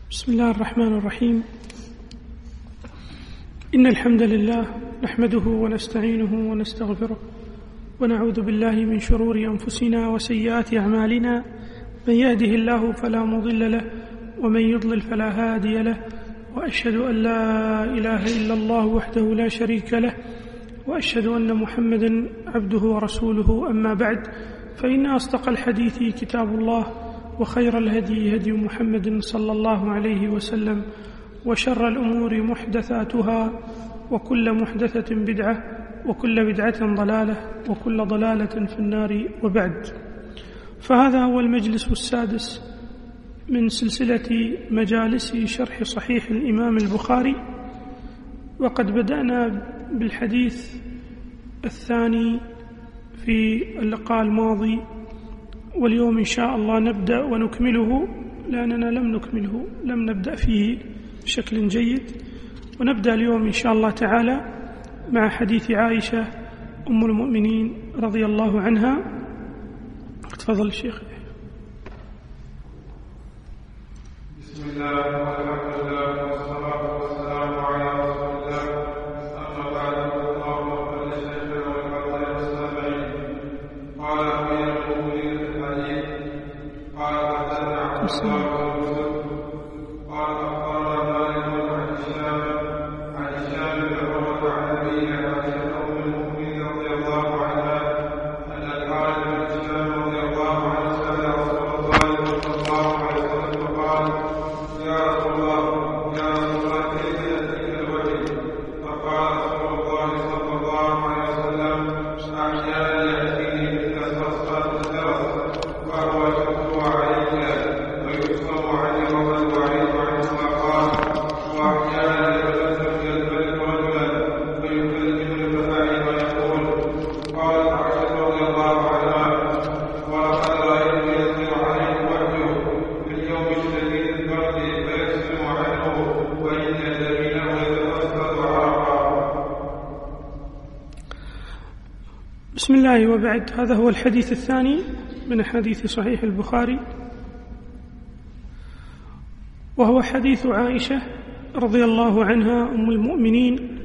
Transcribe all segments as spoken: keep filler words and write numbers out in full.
بسم الله الرحمن الرحيم. إن الحمد لله نحمده ونستعينه ونستغفره ونعوذ بالله من شرور أنفسنا وسيئات أعمالنا، من يهده الله فلا مضل له ومن يضلل فلا هادي له، وأشهد أن لا إله إلا الله وحده لا شريك له، وأشهد أن محمدا عبده ورسوله. أما بعد، فإن أصدق الحديث كتاب الله، وخير الهدي هدي محمد صلى الله عليه وسلم، وشر الأمور محدثاتها، وكل محدثة بدعة، وكل بدعة ضلالة، وكل ضلالة في النار. وبعد، فهذا هو المجلس السادس من سلسلة مجالس شرح صحيح الإمام البخاري، وقد بدأنا بالحديث الثاني في اللقاء الماضي، واليوم إن شاء الله نبدأ ونكمله، لأننا لم نكمله لم نبدأ فيه بشكل جيد. ونبدأ اليوم إن شاء الله تعالى مع حديث عائشة أم المؤمنين رضي الله عنها. تفضل الشيخ. بسم الله والحمد لله والصلاة والسلام على رسول الله. أما بعد، اللهم صل لشيخنا والحسن والسامعين. قال أمير المؤمنين في الحديث، قال حدثنا عبد الله بن يوسف قال أخبرنا مالك عن هشام عن هشام بن عروة عن أبيه عائشة أم المؤمنين رضي الله عنها أن الحارث بن هشام رضي الله عنه سأل رسول الله صلى الله عليه وسلم فقال: يا رسول الله يا رسول الله كيف يأتيك الوحي؟ فقال رسول الله صلى الله عليه وسلم: أحيانا يأتيني مثل صرصرة الجرس وهو يشق علي ويكسر عني وقد وعيت عنه ما قال، وأحيانا يتبسم يلتفت رجلا ويكلمني فأعي ويقول. قالت عائشة رضي الله عنها: ولقد رأيت يسير عليه الوحي في اليوم الشديد البرد فيسلم عنه وإن جبينه يتوسط عرقا. بسم الله. وبعد، هذا هو الحديث الثاني من حديث صحيح البخاري، وهو حديث عائشة رضي الله عنها أم المؤمنين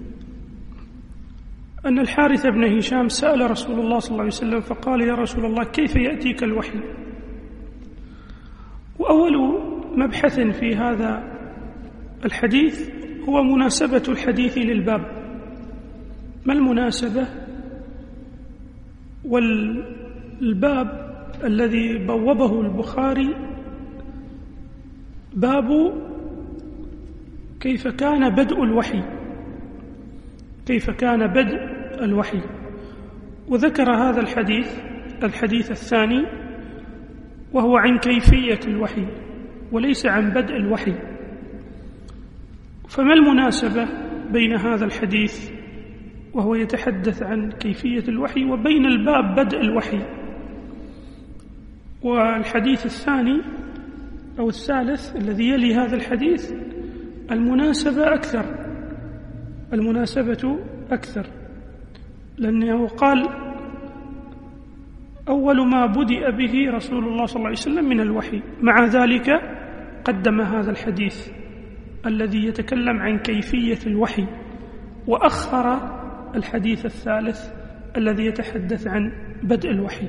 أن الحارث بن هشام سأل رسول الله صلى الله عليه وسلم فقال: يا رسول الله كيف يأتيك الوحي؟ وأول مبحث في هذا الحديث هو مناسبة الحديث للباب. ما المناسبة؟ والباب الذي بوبه البخاري باب كيف كان بدء الوحي، كيف كان بدء الوحي. وذكر هذا الحديث الحديث الثاني وهو عن كيفية الوحي وليس عن بدء الوحي. فما المناسبة بين هذا الحديث وهو يتحدث عن كيفية الوحي وبين الباب بدء الوحي؟ والحديث الثاني أو الثالث الذي يلي هذا الحديث المناسبة أكثر، المناسبة أكثر، لأنه قال: أول ما بدأ به رسول الله صلى الله عليه وسلم من الوحي. مع ذلك قدم هذا الحديث الذي يتكلم عن كيفية الوحي، وأخر الحديث الثالث الذي يتحدث عن بدء الوحي.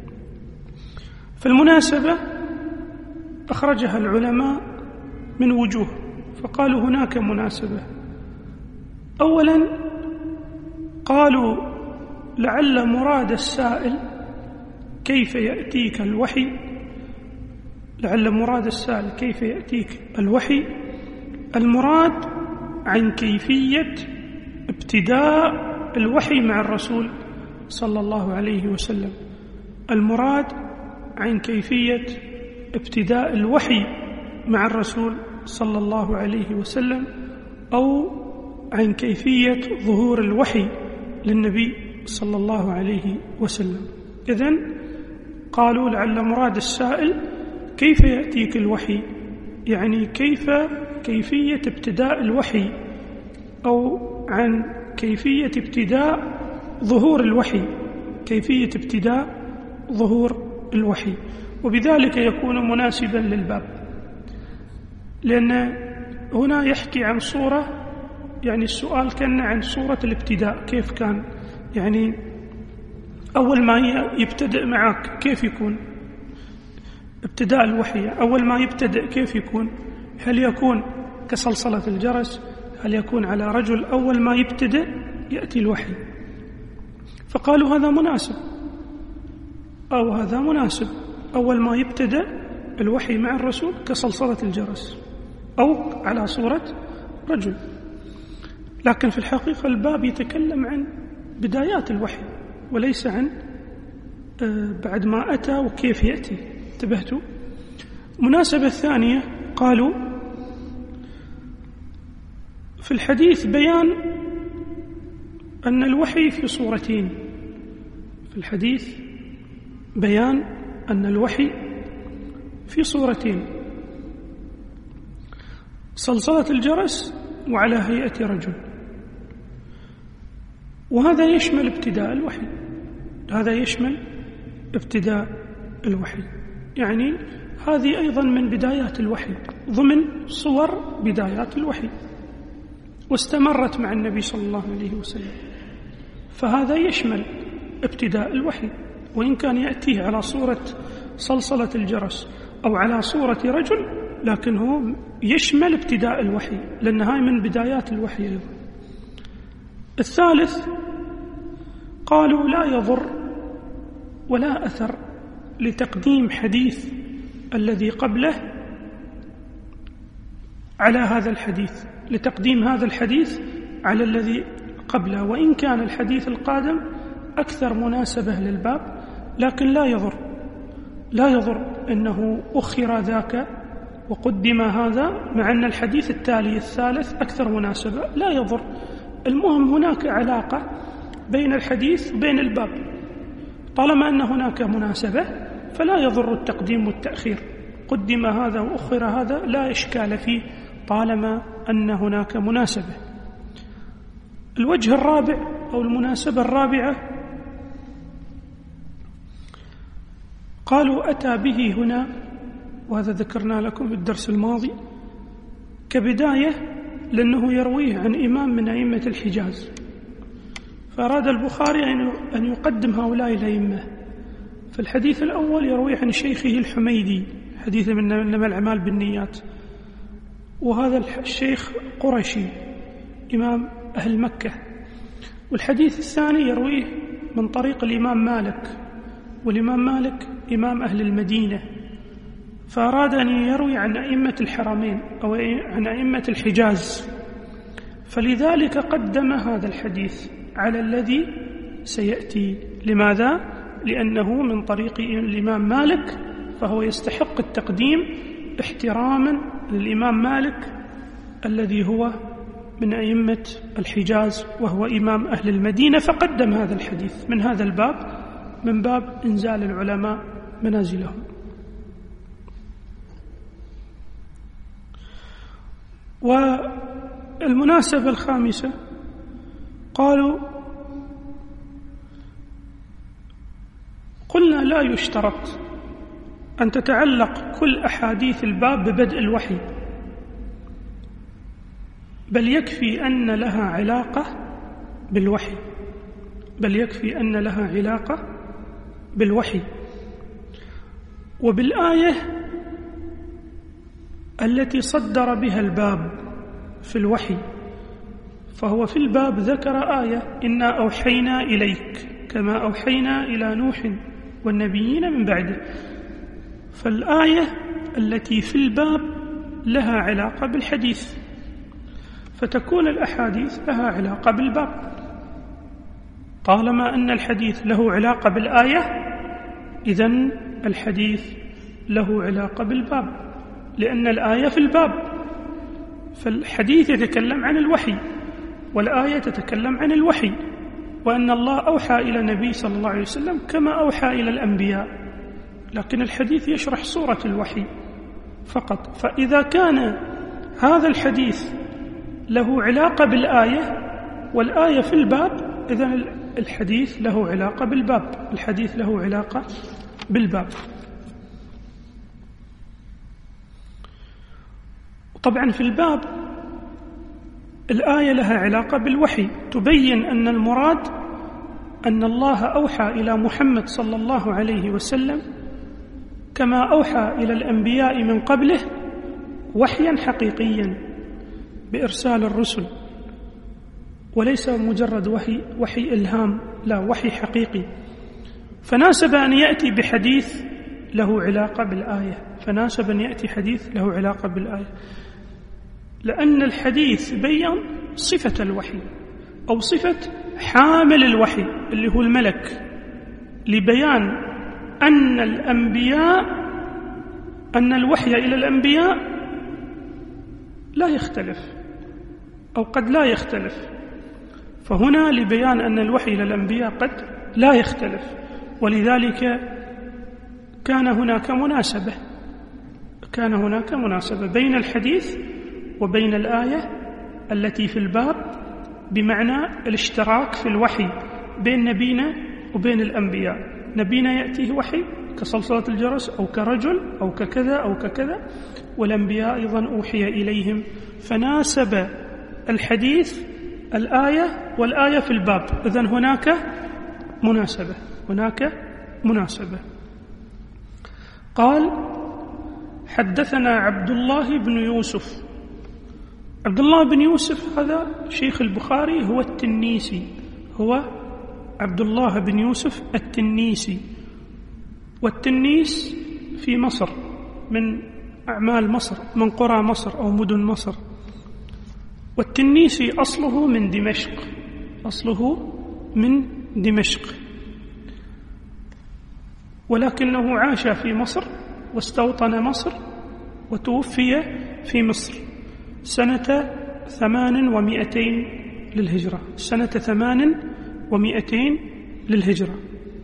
فالمناسبة أخرجها العلماء من وجوه، فقالوا هناك مناسبة. أولا قالوا: لعل مراد السائل كيف يأتيك الوحي، لعل مراد السائل كيف يأتيك الوحي المراد عن كيفية ابتداء الوحي مع الرسول صلى الله عليه وسلم، المراد عن كيفية ابتداء الوحي مع الرسول صلى الله عليه وسلم، أو عن كيفية ظهور الوحي للنبي صلى الله عليه وسلم. إذن قالوا: لعل مراد السائل كيف يأتيك الوحي، يعني كيف كيفية ابتداء الوحي، أو عن كيفية ابتداء ظهور الوحي، كيفية ابتداء ظهور الوحي، وبذلك يكون مناسبا للباب. لأن هنا يحكي عن صورة، يعني السؤال كان عن صورة الابتداء كيف كان، يعني أول ما يبتدئ معك كيف يكون ابتداء الوحي، أول ما يبتدئ كيف يكون، هل يكون كصلصلة الجرس، هل يكون على رجل أول ما يبتدئ يأتي الوحي؟ فقالوا هذا مناسب، أو هذا مناسب أول ما يبتدئ الوحي مع الرسول كصلصلة الجرس أو على صورة رجل. لكن في الحقيقة الباب يتكلم عن بدايات الوحي وليس عن بعد ما أتى وكيف يأتي. انتبهتوا؟ مناسبة الثانية قالوا في الحديث بيان أن الوحي في صورتين، في الحديث بيان أن الوحي في صورتين، صلصلة الجرس وعلى هيئة رجل، وهذا يشمل ابتداء الوحي، هذا يشمل ابتداء الوحي، يعني هذه أيضا من بدايات الوحي، ضمن صور بدايات الوحي، واستمرت مع النبي صلى الله عليه وسلم. فهذا يشمل ابتداء الوحي، وإن كان يأتيه على صورة صلصلة الجرس أو على صورة رجل، لكنه يشمل ابتداء الوحي، لأن هاي من بدايات الوحي أيضا. الثالث قالوا لا يضر ولا أثر لتقديم حديث الذي قبله على هذا الحديث، لتقديم هذا الحديث على الذي قبله، وإن كان الحديث القادم أكثر مناسبة للباب، لكن لا يضر لا يضر أنه أخر ذاك وقدم هذا، مع أن الحديث التالي الثالث أكثر مناسبة، لا يضر. المهم هناك علاقة بين الحديث وبين الباب، طالما أن هناك مناسبة فلا يضر التقديم والتأخير، قدم هذا وأخر هذا لا إشكال فيه طالما أن هناك مناسبة. الوجه الرابع أو المناسبة الرابعة قالوا أتى به هنا، وهذا ذكرنا لكم في الدرس الماضي كبداية، لأنه يرويه عن إمام من أئمة الحجاز، فأراد البخاري أن يقدم هؤلاء الأئمة. فالحديث الأول يرويه عن شيخه الحميدي، حديث من إنما الأعمال بالنيات، وهذا الشيخ قرشي إمام أهل مكة. والحديث الثاني يرويه من طريق الإمام مالك، والإمام مالك إمام أهل المدينة، فأراد أن يروي عن أئمة الحرمين أو عن أئمة الحجاز، فلذلك قدم هذا الحديث على الذي سيأتي. لماذا؟ لأنه من طريق الإمام مالك، فهو يستحق التقديم احتراما للإمام مالك الذي هو من أئمة الحجاز وهو إمام أهل المدينة، فقدم هذا الحديث من هذا الباب، من باب إنزال العلماء منازلهم. والمناسبة الخامسة قالوا قلنا لا يشترط أن تتعلق كل أحاديث الباب ببدء الوحي، بل يكفي أن لها علاقة بالوحي بل يكفي أن لها علاقة بالوحي وبالآية التي صدر بها الباب في الوحي. فهو في الباب ذكر آية إنا أوحينا إليك كما أوحينا إلى نوح والنبيين من بعده، فالآية التي في الباب لها علاقة بالحديث، فتكون الأحاديث لها علاقة بالباب. طالما أن الحديث له علاقة بالآية، إذن الحديث له علاقة بالباب، لأن الآية في الباب. فالحديث يتكلم عن الوحي والآية تتكلم عن الوحي، وأن الله أوحى إلى النبي صلى الله عليه وسلم كما أوحى إلى الأنبياء، لكن الحديث يشرح صورة الوحي فقط. فإذا كان هذا الحديث له علاقة بالآية والآية في الباب، إذن الحديث له علاقة بالباب، الحديث له علاقة بالباب. طبعا في الباب الآية لها علاقة بالوحي، تبين أن المراد أن الله أوحى إلى محمد صلى الله عليه وسلم كما أوحى إلى الأنبياء من قبله وحيا حقيقيا بإرسال الرسل، وليس مجرد وحي وحي إلهام، لا، وحي حقيقي. فناسب أن يأتي بحديث له علاقة بالآية، فناسب أن يأتي حديث له علاقة بالآية، لأن الحديث بيّن صفة الوحي أو صفة حامل الوحي اللي هو الملك، لبيان أن الأنبياء أن الوحي إلى الأنبياء لا يختلف أو قد لا يختلف. فهنا لبيان أن الوحي إلى الأنبياء قد لا يختلف، ولذلك كان هناك مناسبة كان هناك مناسبة بين الحديث وبين الآية التي في الباب، بمعنى الاشتراك في الوحي بين نبينا وبين الأنبياء. نبينا يأتيه وحي كصلصلة الجرس أو كرجل أو ككذا أو ككذا، والأنبياء أيضا أوحي إليهم، فناسب الحديث الآية والآية في الباب. إذن هناك مناسبة هناك مناسبة قال: حدثنا عبد الله بن يوسف. عبد الله بن يوسف هذا شيخ البخاري، هو التنيسي، هو عبد الله بن يوسف التنيسي، والتنيس في مصر، من أعمال مصر، من قرى مصر أو مدن مصر. والتنيسي أصله من دمشق أصله من دمشق ولكنه عاش في مصر واستوطن مصر وتوفي في مصر سنة ثمان ومئتين للهجرة سنة ثمان ومئتين للهجرة.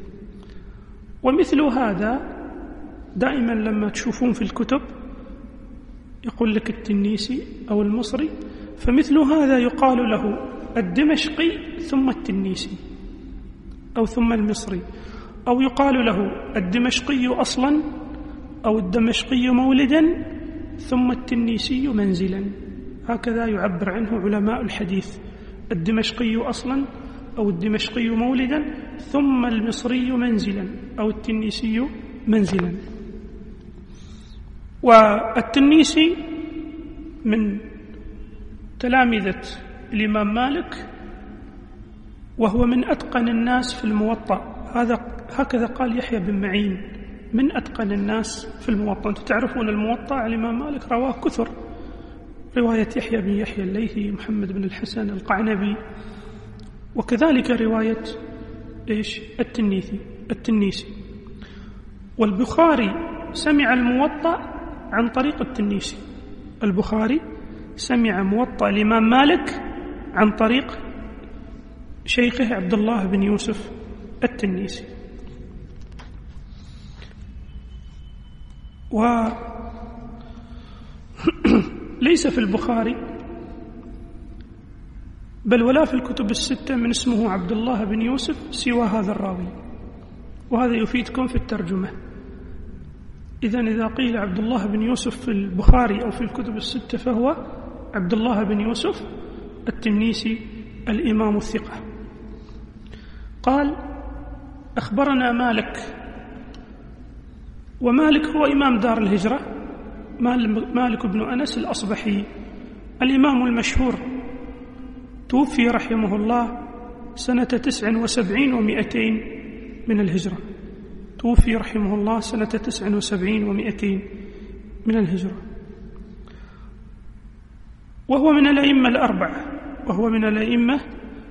ومثل هذا دائما لما تشوفون في الكتب يقول لك التنيسي أو المصري، فمثل هذا يقال له الدمشقي ثم التنيسي أو ثم المصري، أو يقال له الدمشقي أصلا أو الدمشقي مولدا ثم التنيسي منزلا. هكذا يعبر عنه علماء الحديث، الدمشقي أصلا أو الدمشقي مولدا ثم المصري منزلا أو التنيسي منزلا. والتنيسي من تلامذة الإمام مالك، وهو من أتقن الناس في الموطأ. هذا هكذا قال يحيى بن معين، من أتقن الناس في الموطأ. أنتم تعرفون الموطأ الإمام مالك رواه كثر، رواية يحيى بن يحيى الليثي، محمد بن الحسن القعنبي، وكذلك رواية إيش التنيسي التنيسي والبخاري سمع الموطأ عن طريق التنيسي. البخاري سمع موطأ الإمام مالك عن طريق شيخه عبد الله بن يوسف التنيسي. وليس في البخاري بل ولا في الكتب الستة من اسمه عبد الله بن يوسف سوى هذا الراوي، وهذا يفيدكم في الترجمة. إذن إذا قيل عبد الله بن يوسف في البخاري أو في الكتب الستة فهو عبد الله بن يوسف التنيسي الإمام الثقة. قال: أخبرنا مالك. ومالك هو إمام دار الهجرة، مالك بن أنس الأصبحي، الإمام المشهور، توفي رحمه الله سنة تسع وسبعين ومئتين من الهجرة توفي رحمه الله سنة تسع وسبعين ومئتين من الهجرة وهو من الأئمة الأربعة وهو من الأئمة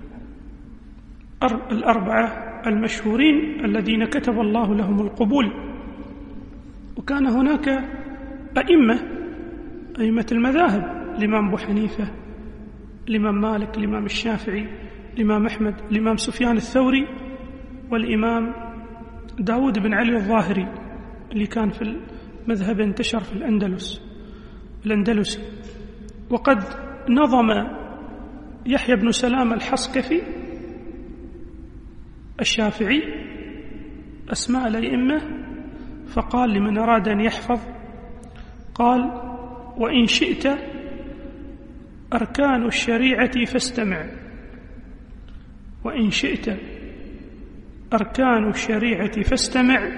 الأربعة المشهورين الذين كتب الله لهم القبول. وكان هناك أئمة أئمة المذاهب، الإمام أبو حنيفة، الإمام مالك، الإمام الشافعي، الإمام أحمد، الإمام سفيان الثوري، والإمام داود بن علي الظاهري اللي كان في المذهب انتشر في الأندلس الأندلسي. وقد نظم يحيى بن سلام الحصكفي الشافعي أسماء الأئمة، فقال لمن أراد أن يحفظ، قال: وإن شئت أركان الشريعة فاستمع، وإن شئت أركان الشريعة فاستمع،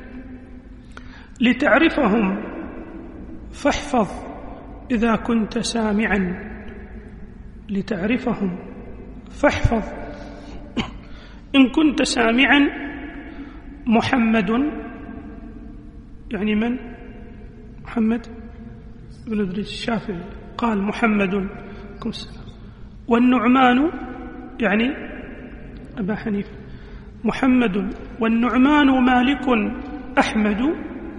لتعرفهم فاحفظ إذا كنت سامعا. لتعرفهم فاحفظ إن كنت سامعا. محمد يعني من؟ محمد بن إدريس الشافعي قال محمد. والنعمان يعني أبا حنيفة. محمد والنعمان مالك أحمد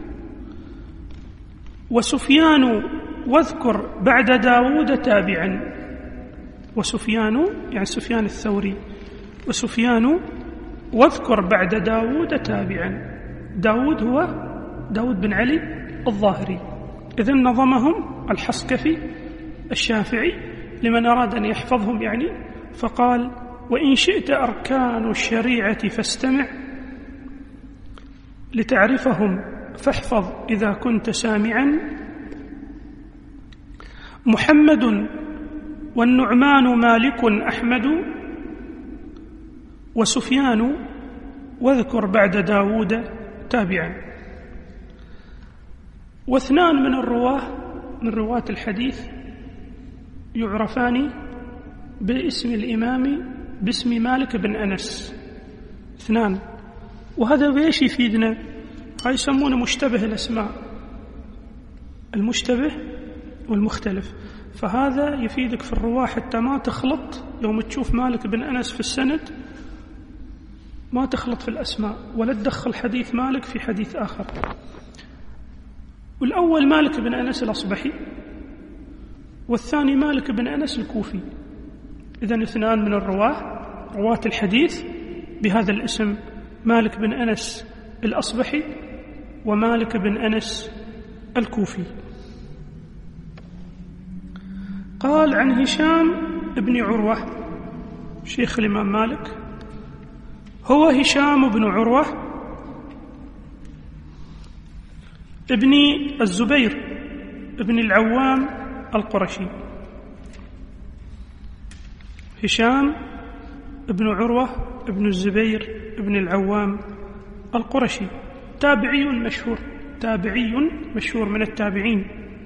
وسفيان واذكر بعد داود تابعا. وسفيان يعني سفيان الثوري. وسفيان واذكر بعد داود تابعا. داود هو داود بن علي الظاهري. إذن نظمهم الحصكفي الشافعي لمن أراد أن يحفظهم يعني، فقال وإن شئت أركان الشريعة فاستمع، لتعرفهم فاحفظ إذا كنت سامعا. محمد والنعمان مالك أحمد وسفيان واذكر بعد داود تابعا. واثنان من الرواه من رواة الحديث يعرفان باسم الإمام باسم مالك بن أنس. اثنان، وهذا بيش يفيدنا؟ هاي يسمونه مشتبه الأسماء، المشتبه والمختلف. فهذا يفيدك في الرواة حتى ما تخلط يوم تشوف مالك بن أنس في السند، ما تخلط في الأسماء ولا تدخل حديث مالك في حديث آخر. والأول مالك بن أنس الأصبحي، والثاني مالك بن أنس الكوفي. إذن اثنان من الرواة رواة الحديث بهذا الاسم، مالك بن أنس الأصبحي ومالك بن أنس الكوفي. قال عن هشام بن عروة شيخ الإمام مالك، هو هشام بن عروة ابن الزبير ابن العوام القرشي. هشام ابن عروة ابن الزبير ابن العوام القرشي، تابعي مشهور، تابعي مشهور من التابعين.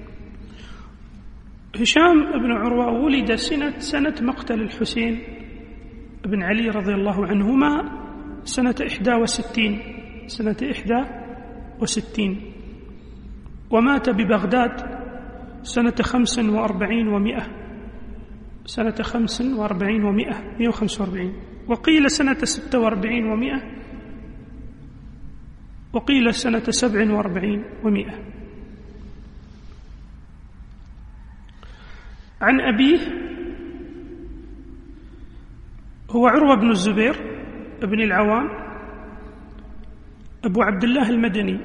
هشام ابن عروة ولد سنة سنة مقتل الحسين بن علي رضي الله عنهما سنة إحدى وستين سنة إحدى وستين ومات ببغداد سنة خمس وأربعين ومئة سنة خمس وأربعين ومئة مئة وخمس وأربعين، وقيل سنة ستة وأربعين ومئة، وقيل سنة سبع وأربعين ومئة. عن أبيه هو عروة بن الزبير ابن العوام أبو عبد الله المدني.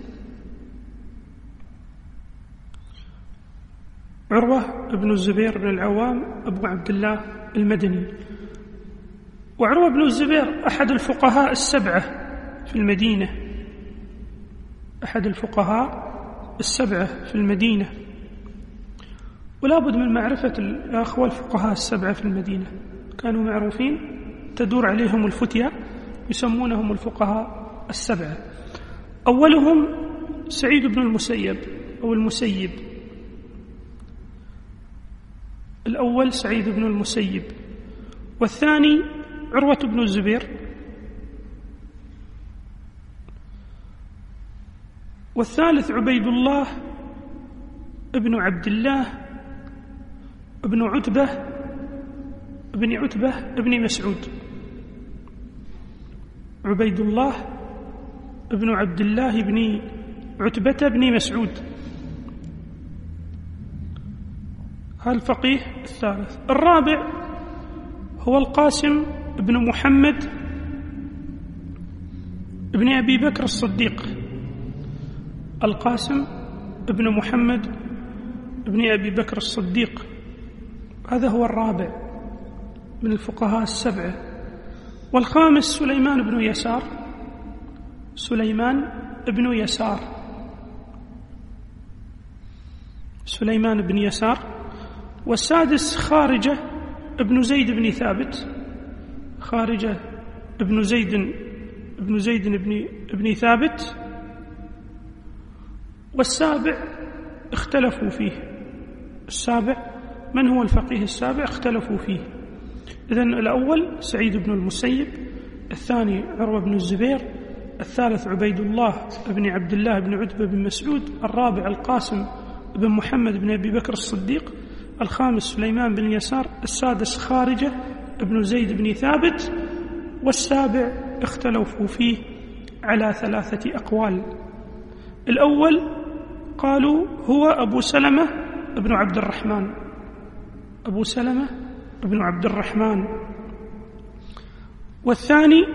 عروة بن الزبير بن العوام أبو عبد الله المدني. وعروة بن الزبير أحد الفقهاء السبعة في المدينة، أحد الفقهاء السبعة في المدينة، ولا بد من معرفة الأخوة الفقهاء السبعة في المدينة، كانوا معروفين تدور عليهم الفتية، يسمونهم الفقهاء السبعة. أولهم سعيد بن المسيب أو المسيب، الأول سعيد بن المسيب، والثاني عروة بن الزبير، والثالث عبيد الله ابن عبد الله ابن عتبة ابن عتبة ابن مسعود. عبيد الله ابن عبد الله ابن عتبة ابن مسعود، هذا الفقيه الثالث. الرابع هو القاسم ابن محمد ابن أبي بكر الصديق، القاسم ابن محمد ابن أبي بكر الصديق، هذا هو الرابع من الفقهاء السبعة. والخامس سليمان بن يسار، سليمان بن يسار سليمان بن يسار والسادس خارجة ابن زيد بن ثابت، خارجة ابن زيد ابن زيد بن ابن ثابت. والسابع اختلفوا فيه، السابع من هو الفقيه السابع اختلفوا فيه. إذن الأول سعيد بن المسيب، الثاني عروة بن الزبير، الثالث عبيد الله بن عبد الله بن عتبة بن مسعود، الرابع القاسم بن محمد بن أبي بكر الصديق، الخامس سليمان بن يسار، السادس خارجة ابن زيد بن ثابت، والسابع اختلفوا فيه على ثلاثة أقوال. الأول قالوا هو أبو سلمة بن عبد الرحمن، أبو سلمة بن عبد الرحمن. والثاني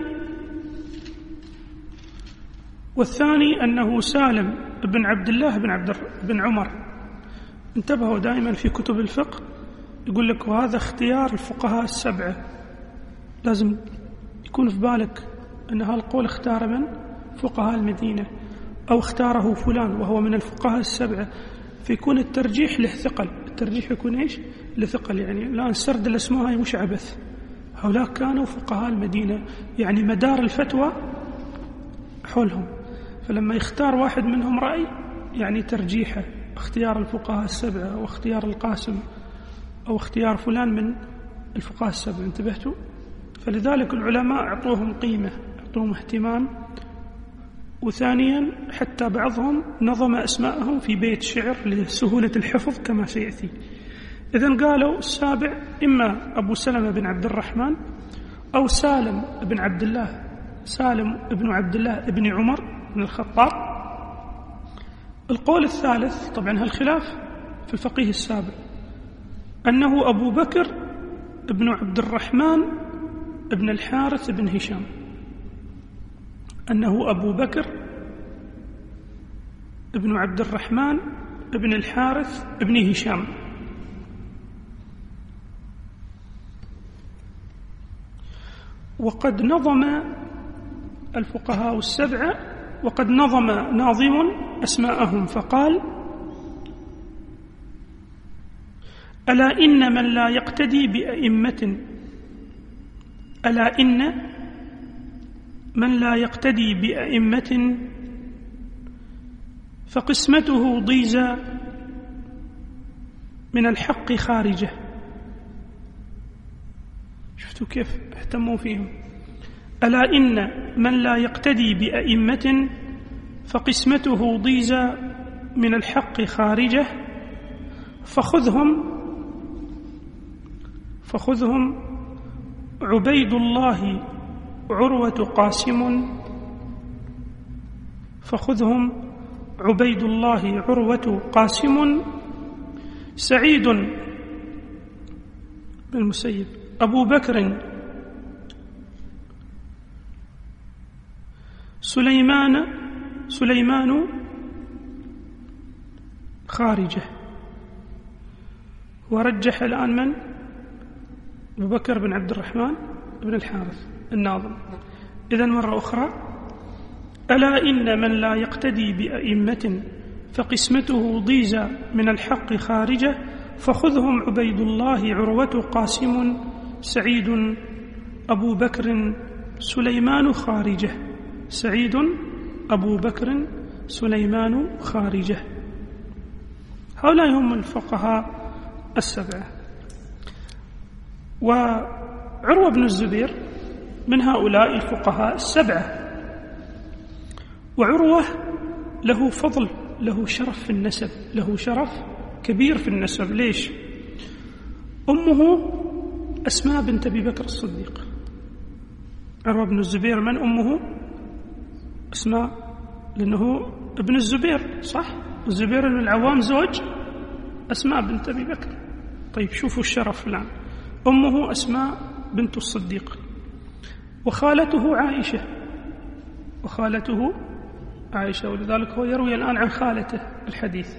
والثاني أنه سالم بن عبد الله بن عبد بن عمر. انتبهوا دائما في كتب الفقه يقول لك وهذا اختيار الفقهاء السبعة، لازم يكون في بالك أن هالقول اختار من؟ فقهاء المدينة، أو اختاره فلان وهو من الفقهاء السبعة، فيكون الترجيح له ثقل. الترجيح يكون إيش؟ لثقل، يعني الآن سرد الأسماء هاي مش عبث، هؤلاء كانوا فقهاء المدينة، يعني مدار الفتوى حولهم، فلما يختار واحد منهم رأي يعني ترجيحه، اختيار الفقهاء السبعة أو اختيار القاسم أو اختيار فلان من الفقهاء السبعة. انتبهتوا؟ فلذلك العلماء أعطوهم قيمة، أعطوهم اهتمام. وثانيا حتى بعضهم نظم أسماءهم في بيت شعر لسهولة الحفظ كما سيأتي. إذن قالوا السابع إما أبو سلمة بن عبد الرحمن أو سالم بن عبد الله، سالم بن عبد الله بن عمر بن الخطاب. القول الثالث طبعا هالخلاف في الفقيه السابع، أنه أبو بكر بن عبد الرحمن بن الحارث بن هشام، أنه أبو بكر بن عبد الرحمن بن الحارث بن هشام. وقد نظم الفقهاء السبعة، وقد نظم ناظم أسماءهم فقال: ألا إن من لا يقتدي بأئمة ألا إن من لا يقتدي بأئمة فقسمته ضيزى من الحق خارجه. شفتوا كيف اهتموا فيهم؟ ألا إن من لا يقتدي بأئمة فقسمته ضيزى من الحق خارجه، فخذهم فخذهم عبيد الله عروة قاسم فخذهم عبيد الله عروة قاسم سعيد بن المسيب أبو بكر سليمان سليمان خارجه. ورجح الآن من؟ أبو بكر بن عبد الرحمن بن الحارث الناظم. إذن مرة أخرى: ألا إن من لا يقتدي بأئمة فقسمته ضيزى من الحق خارجه، فخذهم عبيد الله عروة قاسم سعيد أبو بكر سليمان خارجه. سعيد أبو بكر سليمان خارجه. هؤلاء هم الفقهاء السبعة. وعروة بن الزبير من هؤلاء الفقهاء السبعة. وعروة له فضل، له شرف في النسب، له شرف كبير في النسب. ليش؟ أمه أسماء بنت أبي بكر الصديق. عروة بن الزبير من أمه؟ أسماء، لأنه ابن الزبير، صح؟ الزبير بن العوام زوج أسماء بنت أبي بكر. طيب شوفوا الشرف الآن، أمه أسماء بنت الصديق، وخالته عائشة وخالته عائشة ولذلك هو يروي الآن عن خالته الحديث.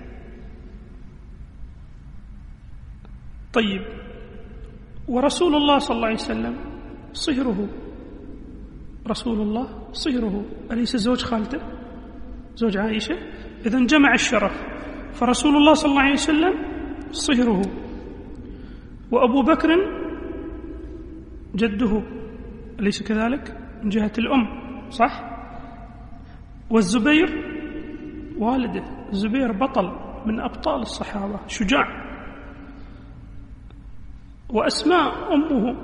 طيب، ورسول الله صلى الله عليه وسلم صهره، رسول الله صهره، أليس زوج خالته زوج عائشة؟ إذن جمع الشرف، فرسول الله صلى الله عليه وسلم صهره. وأبو بكر جده أليس كذلك من جهة الأم صح؟ والزبير والده، الزبير بطل من أبطال الصحابة شجاع. وأسماء أمه،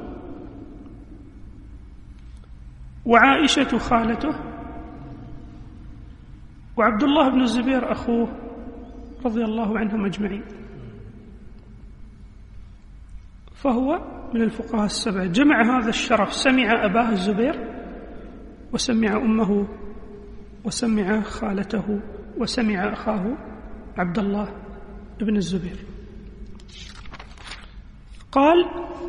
وعائشة خالته، وعبد الله بن الزبير أخوه رضي الله عنهم أجمعين. فهو من الفقهاء السبعة، جمع هذا الشرف، سمع أباه الزبير وسمع أمه وسمع خالته وسمع أخاه عبد الله بن الزبير. قال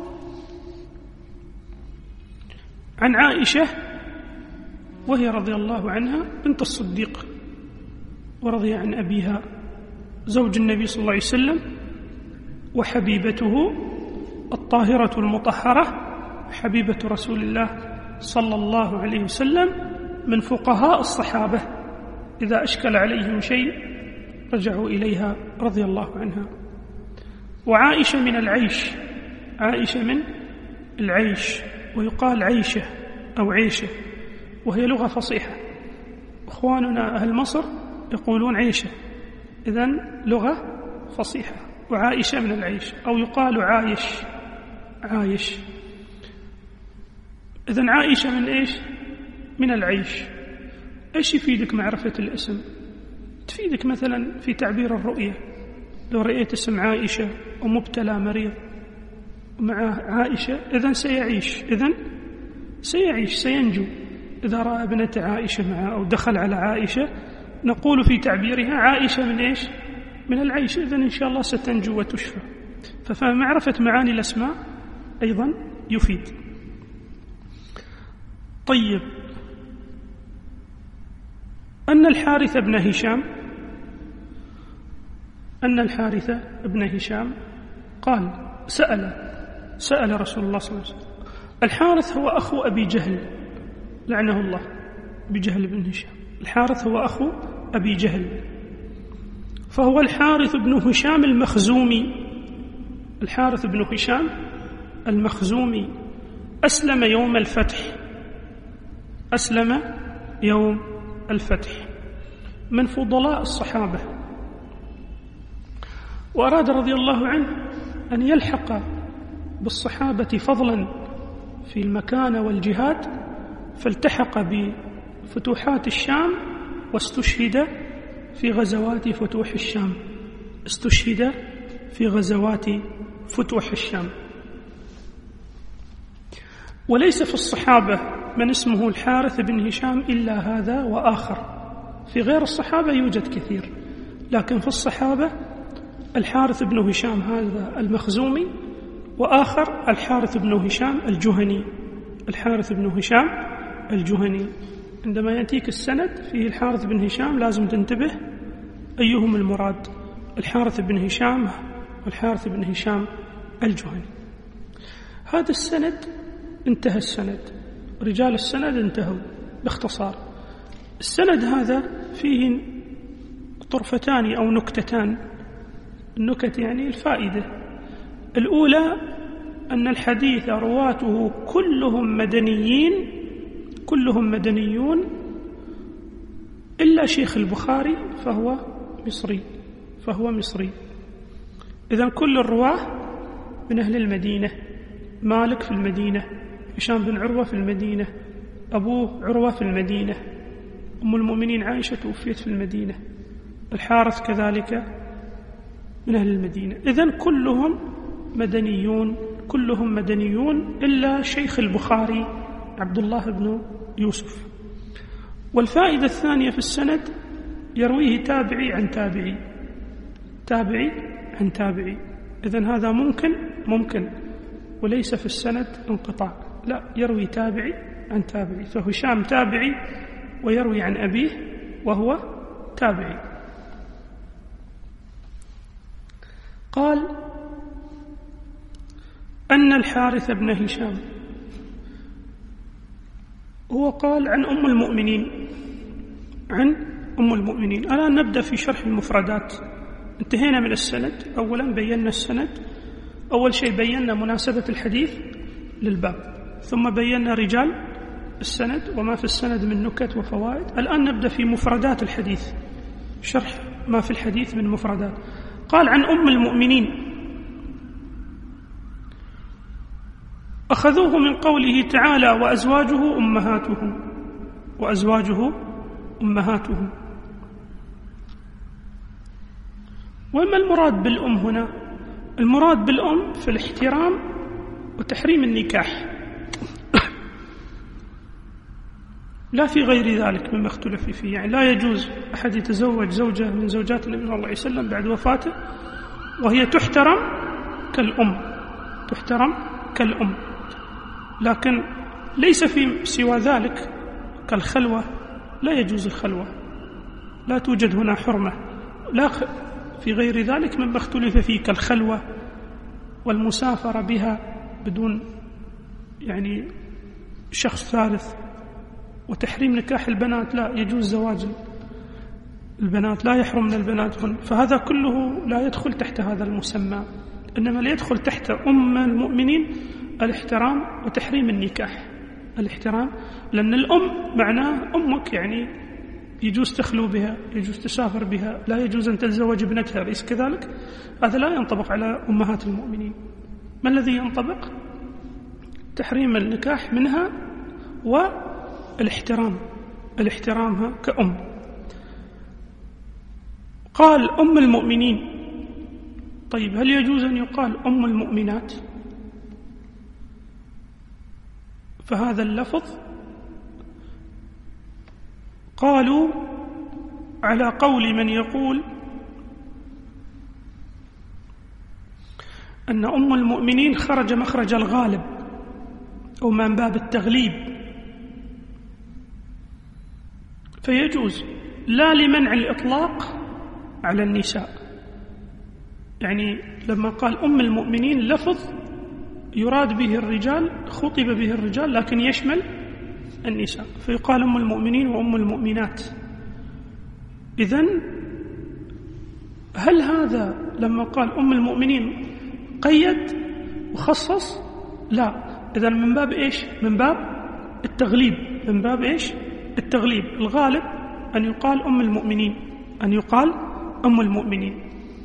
عن عائشة وهي رضي الله عنها بنت الصديق ورضي عن أبيها زوج النبي صلى الله عليه وسلم وحبيبته الطاهرة المطهرة، حبيبة رسول الله صلى الله عليه وسلم، من فقهاء الصحابة إذا أشكل عليهم شيء رجعوا إليها رضي الله عنها. وعائشة من العيش، عائشة من العيش، ويقال عيشة أو عيشة، وهي لغة فصيحة. إخواننا أهل مصر يقولون عيشة، إذن لغة فصيحة. وعائشة من العيش، أو يقال عايش، عايش. إذن عائشة من إيش؟ من العيش. إيش يفيدك معرفة الاسم؟ تفيدك مثلا في تعبير الرؤية، لو رأيت اسم عائشة ومبتلى مريض مع عائشة إذن سيعيش، إذن سيعيش سينجو. إذا رأى ابنة عائشة معه أو دخل على عائشة نقول في تعبيرها عائشة من إيش؟ من العيش، إذن إن شاء الله ستنجو وتشفى. فمعرفة معاني الأسماء أيضا يفيد. طيب، أن الحارث بن هشام أن الحارث بن هشام قال سأل سأل رسول الله صلى الله عليه وسلم. الحارث هو أخو أبي جهل لعنه الله، أبي جهل بن هشام. الحارث هو أخو أبي جهل، فهو الحارث بن هشام المخزومي. الحارث بن هشام المخزومي أسلم يوم الفتح، أسلم يوم الفتح، من فضلاء الصحابة. وأراد رضي الله عنه أن يلحق بالصحابة فضلا في المكانة والجهاد، فالتحق بفتوحات الشام واستشهد في غزوات فتوح الشام، استشهد في غزوات فتوح الشام. وليس في الصحابة من اسمه الحارث بن هشام إلا هذا وآخر، في غير الصحابة يوجد كثير، لكن في الصحابة الحارث بن هشام هذا المخزومي، وآخر الحارث بن هشام الجهني. الحارث بن هشام الجهني، عندما يأتيك السند فيه الحارث بن هشام لازم تنتبه أيهم المراد، الحارث بن هشام والحارث بن هشام الجهني. هذا السند انتهى، السند رجال السند انتهوا باختصار. السند هذا فيه طرفتان أو نكتتان. النكت يعني الفائدة. الأولى أن الحديث رواته كلهم مدنيين، كلهم مدنيون إلا شيخ البخاري فهو مصري، فهو مصري. إذن كل الرواه من أهل المدينة. مالك في المدينة، هشام بن عروة في المدينة، أبوه عروة في المدينة، أم المؤمنين عائشة توفيت في المدينة، الحارث كذلك من أهل المدينة. إذن كلهم مدنيون، كلهم مدنيون إلا شيخ البخاري عبد الله بن يوسف. والفائدة الثانية في السند يرويه تابعي عن تابعي، تابعي عن تابعي. إذن هذا ممكن ممكن وليس في السند انقطاع، لا، يروي تابعي عن تابعي. فهشام تابعي ويروي عن أبيه وهو تابعي. قال أن الحارث بن هشام، هو قال عن أم المؤمنين، عن أم المؤمنين. الآن نبدأ في شرح المفردات. انتهينا من السند، أولا بينا السند أول شيء بينا مناسبة الحديث للباب، ثم بينا رجال السند وما في السند من نكت وفوائد. الآن نبدأ في مفردات الحديث، شرح ما في الحديث من مفردات. قال عن أم المؤمنين أخذوه من قوله تعالى وأزواجه أمهاتهم، وأزواجه أمهاتهم. وما المراد بالأم هنا؟ المراد بالأم في الاحترام وتحريم النكاح، لا في غير ذلك مما اختلف فيه. يعني لا يجوز أحد يتزوج زوجة من زوجات النبي صلى الله عليه وسلم بعد وفاته وهي تحترم كالأم، تحترم كالأم، لكن ليس في سوى ذلك كالخلوة، لا يجوز الخلوة، لا توجد هنا حرمة، لا في غير ذلك مما اختلف فيه كالخلوة والمسافرة بها بدون يعني شخص ثالث، وتحريم نكاح البنات، لا يجوز زواج البنات، لا يحرمن البنات، فهذا كله لا يدخل تحت هذا المسمى. إنما اللي يدخل تحت أم المؤمنين الاحترام وتحريم النكاح. الاحترام لأن الأم معناه أمك، يعني يجوز تخلو بها، يجوز تسافر بها، لا يجوز أن تتزوج ابنتها، أليس كذلك؟ هذا لا ينطبق على أمهات المؤمنين. ما الذي ينطبق؟ تحريم النكاح منها والاحترام، الاحترامها كأم. قال أم المؤمنين. طيب هل يجوز أن يقال أم المؤمنات؟ فهذا اللفظ قالوا على قول من يقول أن أم المؤمنين خرج مخرج الغالب أو من باب التغليب، فيجوز لا لمنع الإطلاق على النساء. يعني لما قال أم المؤمنين لفظ يراد به الرجال، خطب به الرجال، لكن يشمل النساء، فيقال أم المؤمنين وأم المؤمنات. إذن هل هذا لما قال أم المؤمنين قيد وخصص؟ لا. إذن من باب إيش؟ من باب التغليب، من باب إيش؟ التغليب. الغالب أن يقال أم المؤمنين، أن يقال أم المؤمنين.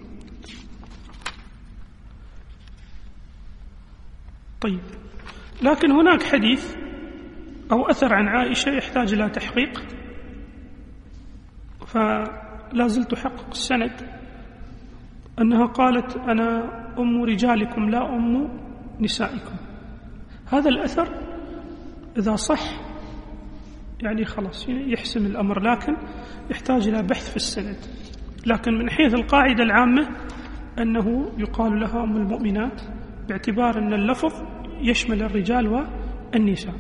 طيب، لكن هناك حديث أو أثر عن عائشة يحتاج إلى تحقيق، فلا زلت أحقق السند، أنها قالت أنا أم رجالكم لا أم نسائكم. هذا الأثر إذا صح يعني خلاص يحسم الأمر، لكن يحتاج إلى بحث في السند. لكن من حيث القاعدة العامة أنه يقال لها أم المؤمنات باعتبار أن اللفظ يشمل الرجال والنساء.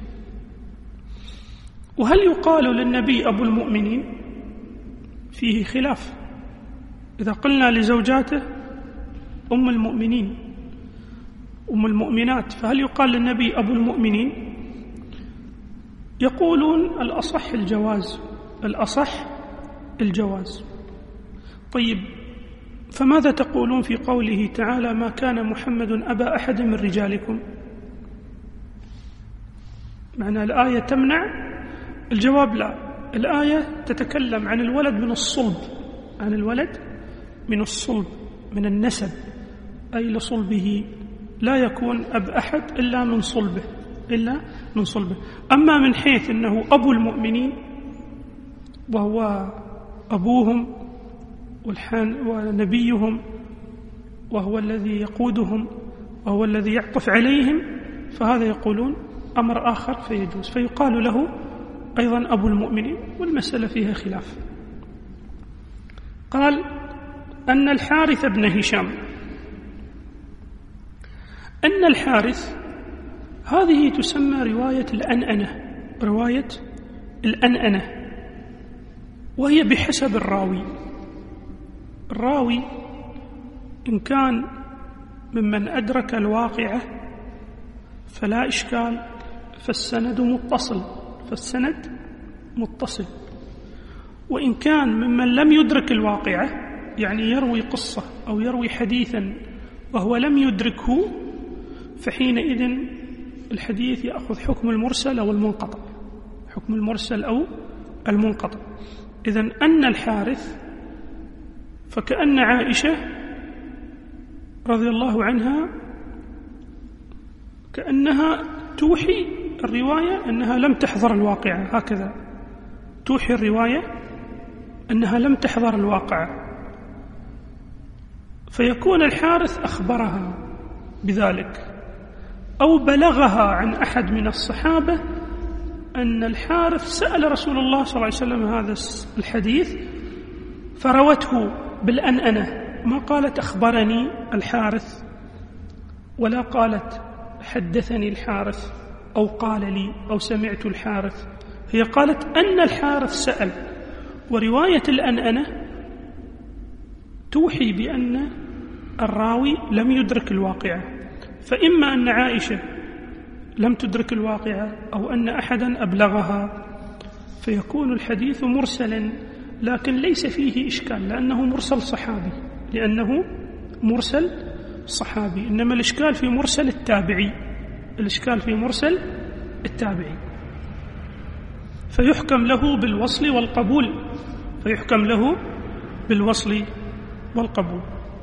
وهل يقال للنبي أبو المؤمنين؟ فيه خلاف. إذا قلنا لزوجاته أم المؤمنين أم المؤمنات، فهل يقال للنبي أبو المؤمنين؟ يقولون الأصح الجواز، الأصح الجواز. طيب، فماذا تقولون في قوله تعالى ما كان محمد أبا أحد من رجالكم؟ معنى الآية تمنع؟ الجواب لا. الآية تتكلم عن الولد من الصلب، عن الولد من الصلب، من النسب، أي لصلبه، لا يكون أب أحد إلا من صلبه، إلا من صلبه. أما من حيث أنه أبو المؤمنين وهو أبوهم ونبيهم وهو الذي يقودهم وهو الذي يعطف عليهم، فهذا يقولون أمر آخر فيجوز، فيقال له أيضا أبو المؤمنين، والمسألة فيها خلاف. قال أن الحارث بن هشام، أن الحارث هذه تسمى رواية الأنأنة، رواية الأنأنة، وهي بحسب الراوي. الراوي إن كان ممن أدرك الواقعة فلا إشكال، فالسند متصل، فالسند متصل. وإن كان ممن لم يدرك الواقعة، يعني يروي قصة أو يروي حديثا وهو لم يدركه، فحينئذ الحديث يأخذ حكم المرسل أو المنقطع، حكم المرسل أو المنقطع. إذن أن الحارث، فكأن عائشة رضي الله عنها كأنها توحي الرواية أنها لم تحضر الواقعة، هكذا توحي الرواية أنها لم تحضر الواقعة، فيكون الحارث أخبرها بذلك أو بلغها عن أحد من الصحابة أن الحارث سأل رسول الله صلى الله عليه وسلم هذا الحديث فروته بالأنأنة، ما قالت أخبرني الحارث ولا قالت حدثني الحارث أو قال لي أو سمعت الحارث، هي قالت أن الحارث سأل. ورواية الأنأنة توحي بأن الراوي لم يدرك الواقعة، فإما أن عائشة لم تدرك الواقعة أو أن أحدا أبلغها، فيكون الحديث مرسلا، لكن ليس فيه إشكال لأنه مرسل صحابي، لأنه مرسل صحابي. إنما الإشكال في مرسل التابعي، الإشكال في مرسل التابعي، فيحكم له بالوصل والقبول، فيحكم له بالوصل والقبول.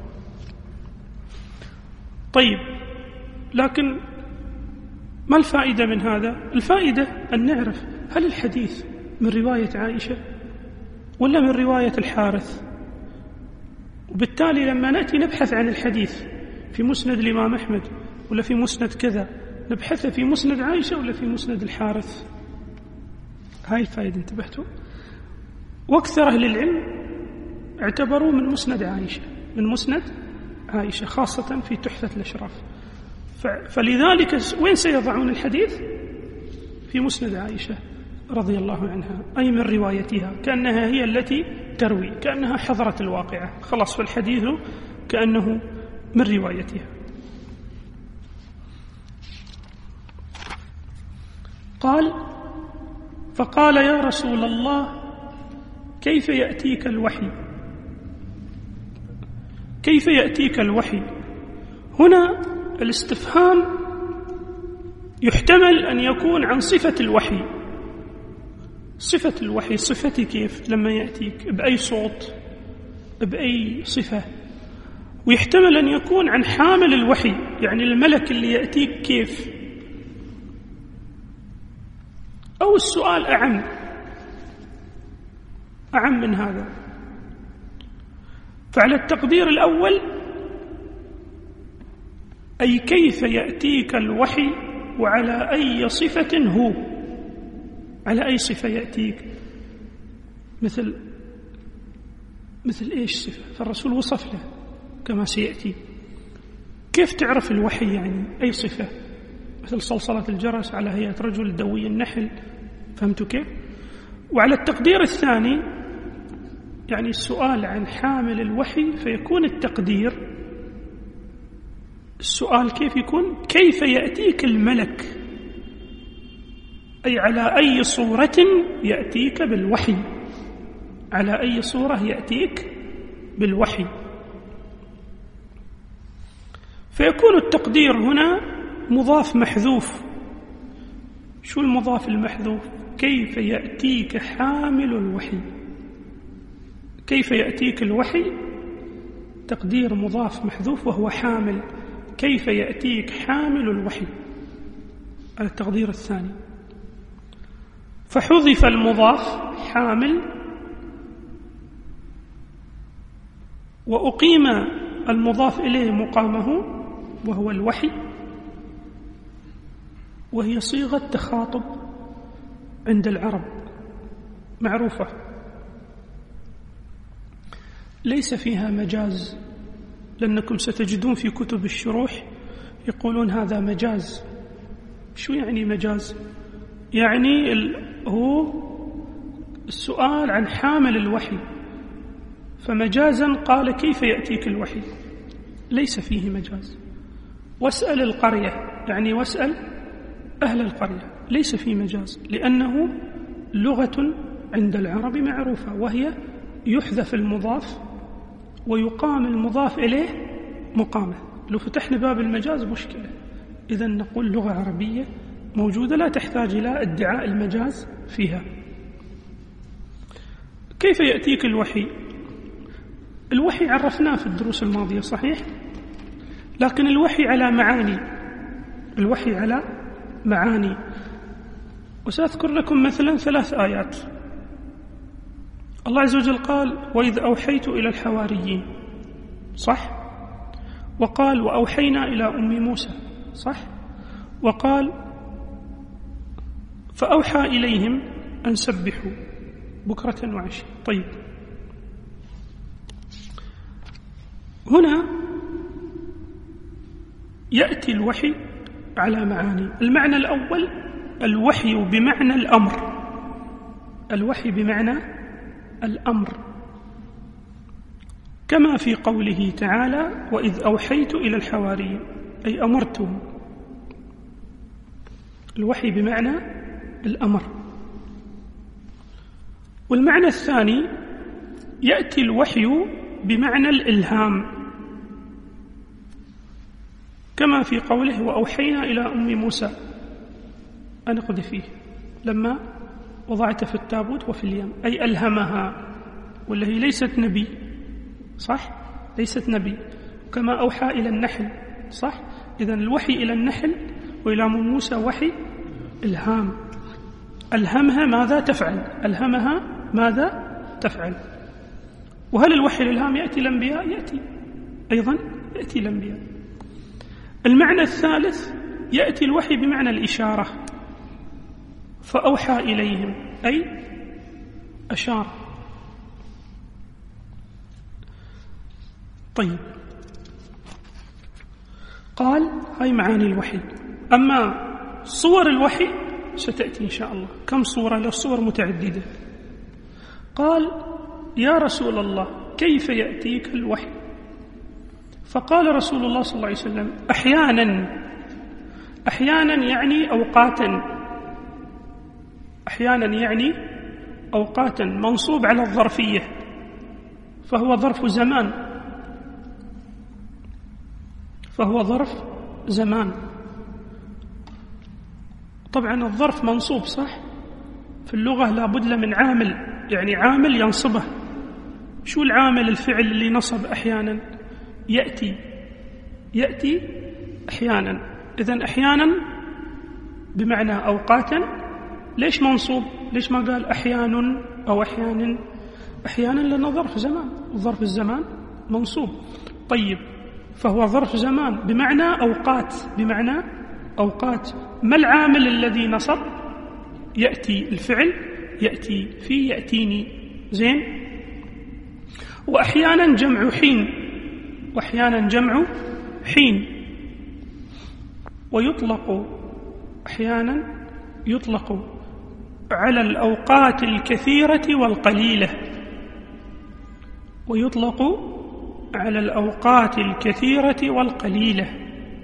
طيب، لكن ما الفائدة من هذا؟ الفائدة أن نعرف هل الحديث من رواية عائشة ولا من رواية الحارث، وبالتالي لما نأتي نبحث عن الحديث في مسند الإمام أحمد ولا في مسند كذا، نبحثه في مسند عائشة ولا في مسند الحارث. هاي الفائدة، انتبهتوا؟ واكثر أهل العلم اعتبروا من مسند عائشة، من مسند عائشة خاصة في تحفة الأشراف، فلذلك وين سيضعون الحديث؟ في مسند عائشة رضي الله عنها، أي من روايتها، كأنها هي التي تروي، كأنها حضرت الواقعة، خلاص فالحديث كأنه من روايتها. قال: فقال يا رسول الله كيف يأتيك الوحي؟ كيف يأتيك الوحي؟ هنا الاستفهام يحتمل أن يكون عن صفة الوحي، صفة الوحي، صفتي كيف لما يأتيك، بأي صوت، بأي صفة، ويحتمل أن يكون عن حامل الوحي، يعني الملك اللي يأتيك كيف، أو السؤال أعم أعم من هذا. فعلى التقدير الأول أي كيف يأتيك الوحي وعلى أي صفة هو، على أي صفة يأتيك، مثل مثل إيش صفة، فالرسول وصف له كما سيأتي. كيف تعرف الوحي يعني أي صفة، مثل صلصلة الجرس على هيئة رجل دوي النحل، فهمتوا كيف؟ وعلى التقدير الثاني يعني السؤال عن حامل الوحي، فيكون التقدير السؤال كيف يكون؟ كيف يأتيك الملك، أي على أي صورة يأتيك بالوحي، على أي صورة يأتيك بالوحي. فيكون التقدير هنا مضاف محذوف. شو المضاف المحذوف؟ كيف يأتيك حامل الوحي، كيف يأتيك الوحي، تقدير مضاف محذوف وهو حامل، كيف يأتيك حامل الوحي على التقدير الثاني. فحذف المضاف حامل وأقيم المضاف إليه مقامه وهو الوحي، وهي صيغة تخاطب عند العرب معروفة، ليس فيها مجاز، لأنكم ستجدون في كتب الشروح يقولون هذا مجاز. شو يعني مجاز؟ يعني هو السؤال عن حامل الوحي، فمجازا قال كيف يأتيك الوحي، ليس فيه مجاز. واسأل القرية يعني واسأل أهل القرية، ليس فيه مجاز، لأنه لغة عند العرب معروفة، وهي يحذف المضاف ويقام المضاف إليه مقامه. لو فتحنا باب المجاز مشكلة. إذا نقول لغة عربية موجودة لا تحتاج إلى ادعاء المجاز فيها. كيف يأتيك الوحي؟ الوحي عرفناه في الدروس الماضية صحيح؟ لكن الوحي على معاني، الوحي على معاني. وسأذكر لكم مثلا ثلاث آيات. الله عز وجل قال وإذ أوحيت إلى الحواريين، صح؟ وقال وأوحينا إلى أم موسى، صح؟ وقال فأوحى إليهم أن سبحوا بكرة وعشية. طيب، هنا يأتي الوحي على معاني. المعنى الأول الوحي بمعنى الأمر، الوحي بمعنى الأمر، كما في قوله تعالى وإذ أوحيت إلى الحواريين، أي أمرتهم. الوحي بمعنى الأمر. والمعنى الثاني يأتي الوحي بمعنى الإلهام، كما في قوله وأوحينا إلى أم موسى أن اقذفيه لما وضعت في التابوت وفي اليم، أي ألهمها، ولا هي ليست نبي، صح؟ ليست نبي. كما أوحى إلى النحل، صح؟ إذن الوحي إلى النحل وإلى أم موسى وحي إلهام. ألهمها ماذا تفعل، ألهمها ماذا تفعل. وهل الوحي الإلهام يأتي الأنبياء؟ يأتي أيضا، يأتي الأنبياء. المعنى الثالث يأتي الوحي بمعنى الإشارة، فأوحى إليهم أي أشار. طيب، قال هاي معاني الوحي. أما صور الوحي ستأتي إن شاء الله. كم صورة؟ له صور متعددة. قال يا رسول الله كيف يأتيك الوحي؟ فقال رسول الله صلى الله عليه وسلم أحيانا، أحيانا يعني أوقاتا، أحيانا يعني أوقاتا، منصوب على الظرفية، فهو ظرف زمان، فهو ظرف زمان. طبعا الظرف منصوب، صح؟ في اللغة لا بد له من عامل، يعني عامل ينصبه. شو العامل؟ الفعل اللي نصب أحيانا، يأتي، يأتي أحيانا. إذن أحيانا بمعنى أوقاتا. ليش منصوب؟ ليش ما قال أحيان أو أحيانا؟ أحيانا لأنه ظرف زمان، ظرف الزمان منصوب. طيب، فهو ظرف زمان بمعنى أوقات، بمعنى أوقات. ما العامل الذي نصب؟ يأتي، الفعل يأتي، في يأتيني، زين. وأحيانا جمع حين، وأحيانا جمع حين. ويطلق أحيانا، يطلق على الأوقات الكثيرة والقليلة، ويطلق على الأوقات الكثيرة والقليلة.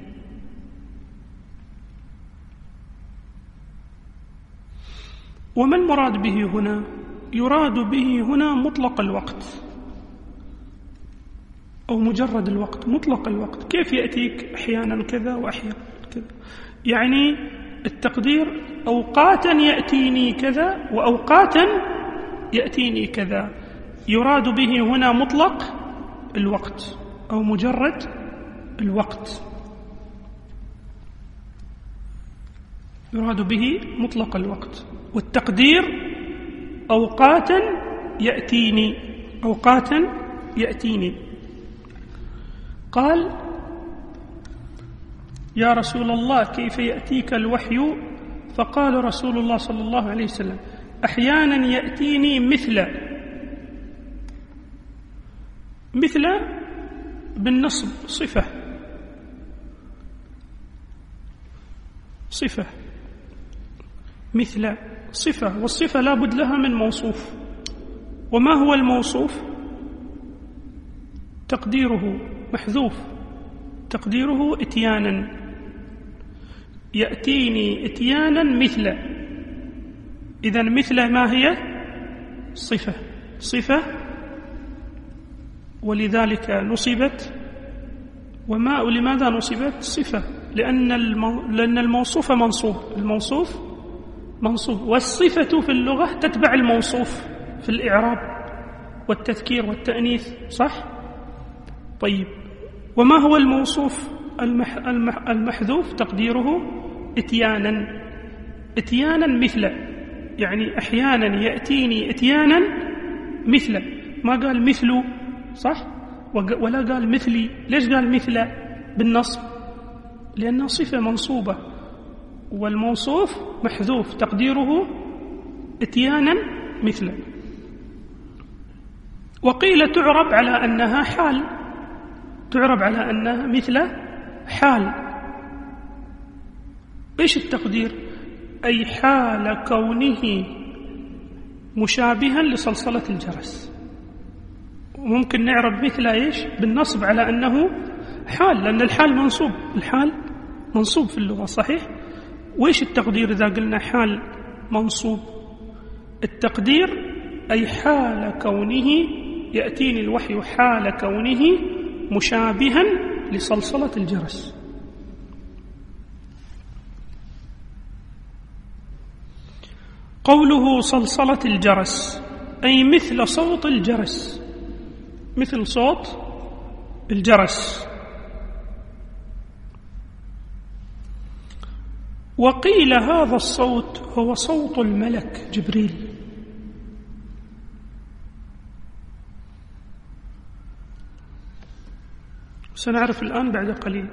وما المراد به هنا؟ يراد به هنا مطلق الوقت أو مجرد الوقت، مطلق الوقت. كيف يأتيك أحيانا كذا وأحيانا كذا؟ يعني التقدير أوقاتا يأتيني كذا وأوقاتا يأتيني كذا. يراد به هنا مطلق الوقت أو مجرد الوقت، يراد به مطلق الوقت. والتقدير أوقاتا يأتيني، أوقاتا يأتيني. قال يا رسول الله كيف يأتيك الوحي؟ فقال رسول الله صلى الله عليه وسلم أحيانا يأتيني مثل، مثل بالنصب صفة، صفة، مثل صفة، والصفة لا بد لها من موصوف. وما هو الموصوف؟ تقديره محذوف، تقديره اتيانا، يأتيني اتيانا مثل. إذن مثل ما هي؟ صفة، صفة، ولذلك نصبت وما لماذا نصبت صفة؟ لأن المو... لأن الموصوف منصوب، الموصوف منصوب، والصفة في اللغة تتبع الموصوف في الإعراب والتذكير والتأنيث، صح؟ طيب، وما هو الموصوف المح... المح... المحذوف؟ تقديره اتيانا، اتيانا مثل، يعني أحيانا يأتيني اتيانا مثل، ما قال مثل، صح؟ ولا قال مثلي. ليش قال مثل بالنصب؟ لأنها صفة منصوبة والموصوف محذوف تقديره اتيانا مثل. وقيل تعرب على أنها حال، تعرب على أنها مثل حال. إيش التقدير؟ أي حال كونه مشابها لصلصلة الجرس. وممكن نعرب مثل إيش؟ بالنصب على أنه حال، لأن الحال منصوب، الحال منصوب في اللغة، صحيح؟ وإيش التقدير إذا قلنا حال منصوب؟ التقدير أي حال كونه، يأتيني الوحي حال كونه مشابها لصلصلة الجرس. قوله صلصلة الجرس أي مثل صوت الجرس، مثل صوت الجرس. وقيل هذا الصوت هو صوت الملك جبريل. سنعرف الآن بعد قليل.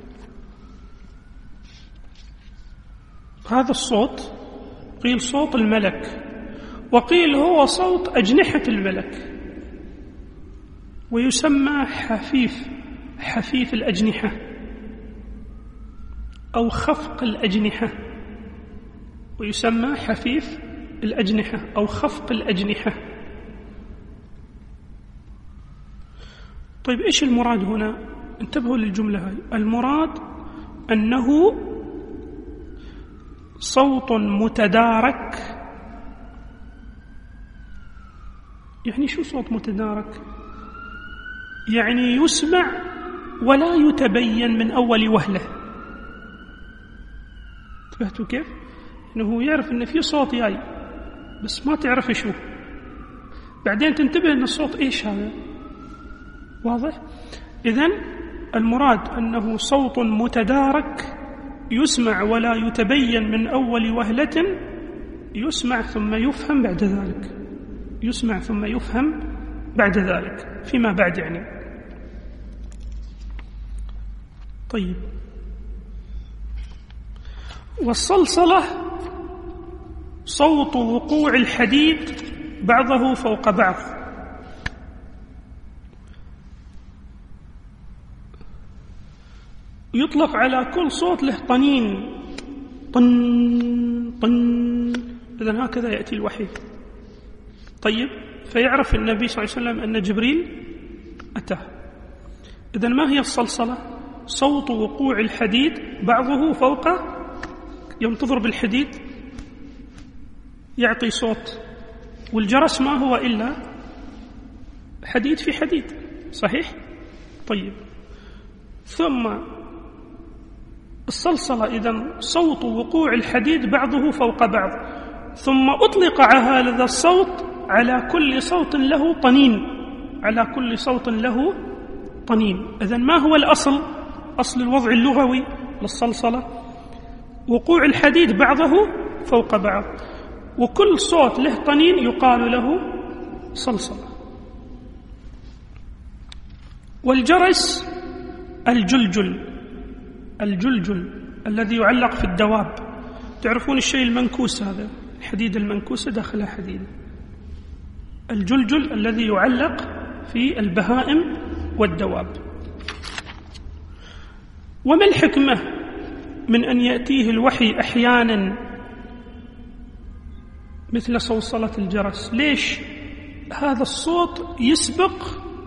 هذا الصوت قيل صوت الملك، وقيل هو صوت أجنحة الملك، ويسمى حفيف، حفيف الأجنحة أو خفق الأجنحة، ويسمى حفيف الأجنحة أو خفق الأجنحة. طيب إيش المراد هنا؟ انتبهوا للجملة هاي. المراد أنه صوت متدارك. يعني شو صوت متدارك؟ يعني يسمع ولا يتبين من أول وهلة. انتبهتوا كيف؟ إنه يعرف إن في صوت جاي بس ما تعرف شو، بعدين تنتبه إن الصوت إيش هذا. واضح؟ إذن المراد أنه صوت متدارك يسمع ولا يتبين من أول وهلة، يسمع ثم يفهم بعد ذلك، يسمع ثم يفهم بعد ذلك فيما بعد يعني. طيب، والصلصلة صوت وقوع الحديد بعضه فوق بعض. يطلق على كل صوت له طنين، طن طن، إذن هكذا يأتي الوحي. طيب، فيعرف النبي صلى الله عليه وسلم أن جبريل أتاه. إذن ما هي الصلصلة؟ صوت وقوع الحديد بعضه فوق، يوم تضرب الحديد يعطي صوت، والجرس ما هو إلا حديد في حديد، صحيح؟ طيب، ثم الصلصلة إذن صوت وقوع الحديد بعضه فوق بعض، ثم أطلق هذا الصوت على كل صوت له طنين، على كل صوت له طنين. إذن ما هو الأصل؟ أصل الوضع اللغوي للصلصلة وقوع الحديد بعضه فوق بعض، وكل صوت له طنين يقال له صلصلة. والجرس الجلجل، الجلجل الذي يعلق في الدواب. تعرفون الشيء المنكوس هذا، الحديد المنكوسة داخلها حديد. الجلجل الذي يعلق في البهائم والدواب. وما الحكمة من أن يأتيه الوحي أحيانا مثل صلصلة الجرس؟ ليش هذا الصوت يسبق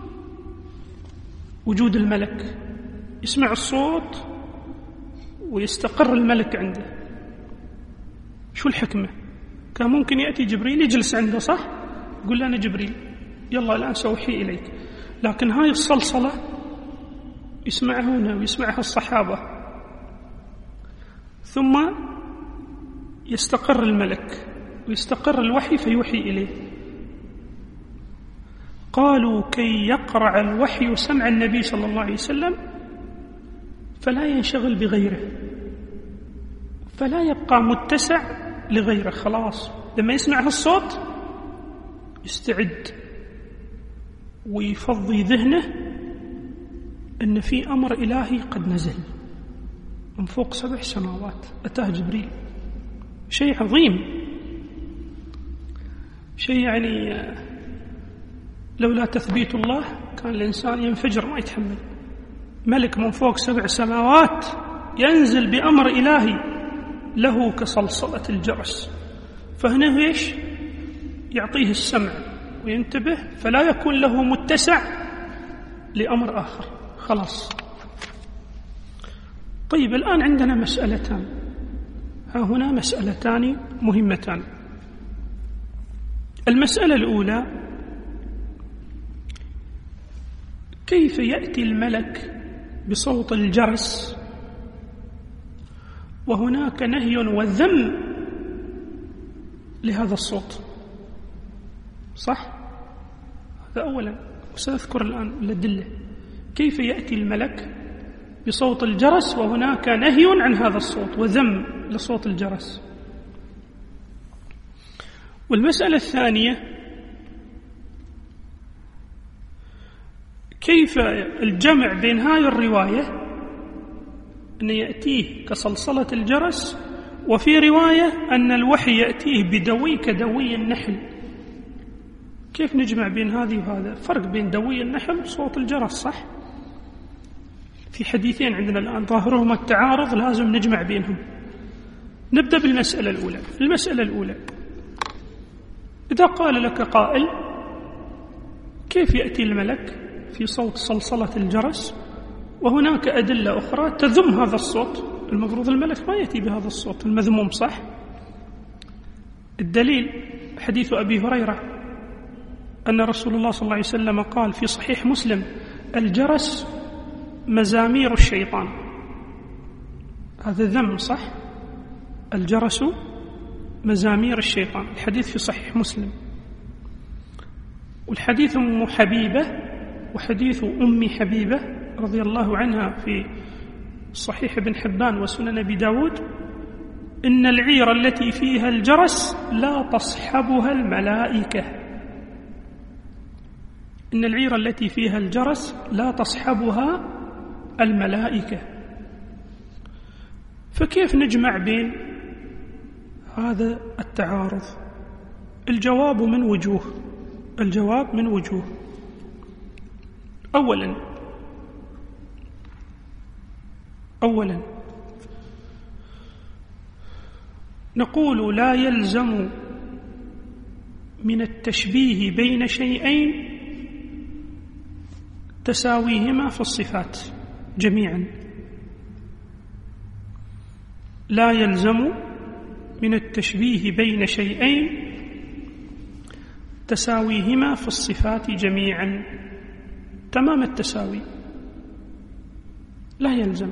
وجود الملك؟ يسمع الصوت ويستقر الملك عنده. شو الحكمة؟ كان ممكن يأتي جبريل يجلس عنده، صح؟ يقول له أنا جبريل، يلا الآن سأوحي إليك. لكن هاي الصلصلة يسمعه ويسمعها الصحابة، ثم يستقر الملك ويستقر الوحي فيوحي إليه. قالوا كي يقرع الوحي سمع النبي صلى الله عليه وسلم فلا ينشغل بغيره، فلا يبقى متسع لغيره. خلاص لما يسمع هالصوت يستعد ويفضي ذهنه أن في أمر إلهي قد نزل من فوق سبع سماوات، أتاه جبريل، شيء عظيم، شيء يعني لولا تثبيت الله كان الإنسان ينفجر ما يتحمل. ملك من فوق سبع سماوات ينزل بأمر إلهي له كصلصلة الجرس، فهنا إيش؟ يعطيه السمع وينتبه فلا يكون له متسع لأمر آخر. خلاص. طيب الآن عندنا مسألتان، ها هنا مسألتان مهمتان. المسألة الأولى: كيف يأتي الملك بصوت الجرس وهناك نهي وذم لهذا الصوت؟ صح؟ هذا أولا، وسأذكر الآن الأدلة. كيف يأتي الملك بصوت الجرس وهناك نهي عن هذا الصوت وذم لصوت الجرس؟ والمسألة الثانية: كيف الجمع بين هاي الرواية أن يأتيه كصلصلة الجرس وفي رواية أن الوحي يأتيه بدوي كدوي النحل؟ كيف نجمع بين هذه وهذا؟ فرق بين دوي النحل وصوت الجرس، صح؟ في حديثين عندنا الآن ظاهرهما التعارض، لازم نجمع بينهم. نبدأ بالمسألة الأولى. المسألة الأولى: إذا قال لك قائل كيف يأتي الملك في صوت صلصلة الجرس وهناك أدلة أخرى تذم هذا الصوت؟ المفروض الملك ما يأتي بهذا الصوت المذموم، صح؟ الدليل حديث أبي هريرة أن رسول الله صلى الله عليه وسلم قال في صحيح مسلم: الجرس مزامير الشيطان. هذا ذم، صح؟ الجرس مزامير الشيطان، الحديث في صحيح مسلم. والحديث أم حبيبة وحديث أم حبيبة رضي الله عنها في صحيح ابن حبان وسنن أبي داود: إن العير التي فيها الجرس لا تصحبها الملائكة. إن العير التي فيها الجرس لا تصحبها الملائكة. فكيف نجمع بين هذا التعارض؟ الجواب من وجوه. الجواب من وجوه. أولا أولا نقول لا يلزم من التشبيه بين شيئين تساويهما في الصفات جميعا. لا يلزم من التشبيه بين شيئين تساويهما في الصفات جميعا تمام التساوي، لا يلزم،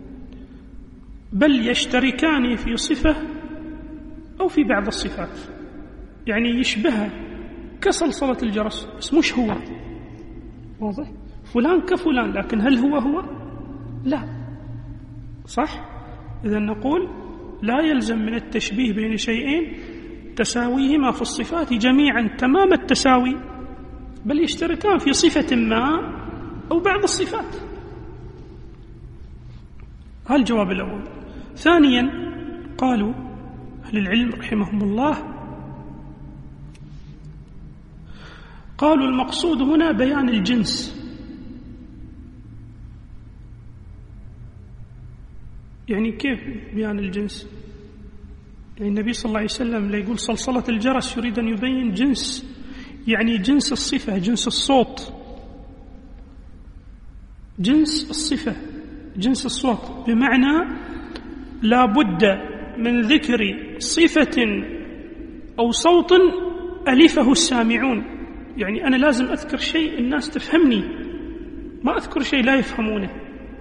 بل يشتركان في صفة أو في بعض الصفات. يعني يشبهها كصلصلة الجرس بس مش هو. واضح؟ فلان كفلان، لكن هل هو هو؟ لا، صح؟ إذا نقول لا يلزم من التشبيه بين شيئين تساويهما في الصفات جميعا تمام التساوي، بل يشتركان في صفة ما أو بعض الصفات. هذا الجواب الأول. ثانيا قالوا أهل العلم رحمهم الله، قالوا المقصود هنا بيان الجنس. يعني كيف بيان الجنس؟ يعني النبي صلى الله عليه وسلم لا يقول صلصلة الجرس يريد أن يبين جنس، يعني جنس الصفة، جنس الصوت، جنس الصفة، جنس الصوت، بمعنى لا بد من ذكر صفة أو صوت ألفه السامعون. يعني أنا لازم أذكر شيء الناس تفهمني، ما أذكر شيء لا يفهمونه.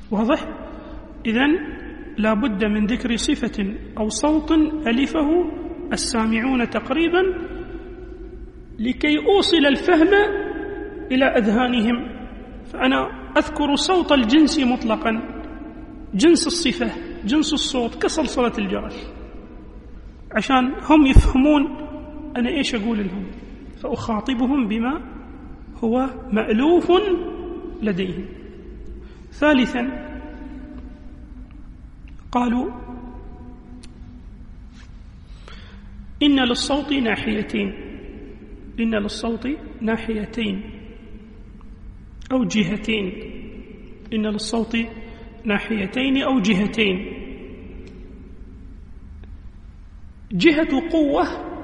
واضح؟ إذن لا بد من ذكر صفة أو صوت ألفه السامعون تقريبا لكي أوصل الفهم إلى أذهانهم. فأنا أذكر صوت الجنس مطلقا، جنس الصفة، جنس الصوت كصلصلة الجرس، عشان هم يفهمون أنا إيش أقول لهم، فأخاطبهم بما هو مألوف لديهم. ثالثا قالوا إن للصوت ناحيتين، إن للصوت ناحيتين أو جهتين، إن للصوت ناحيتين أو جهتين، جهة قوة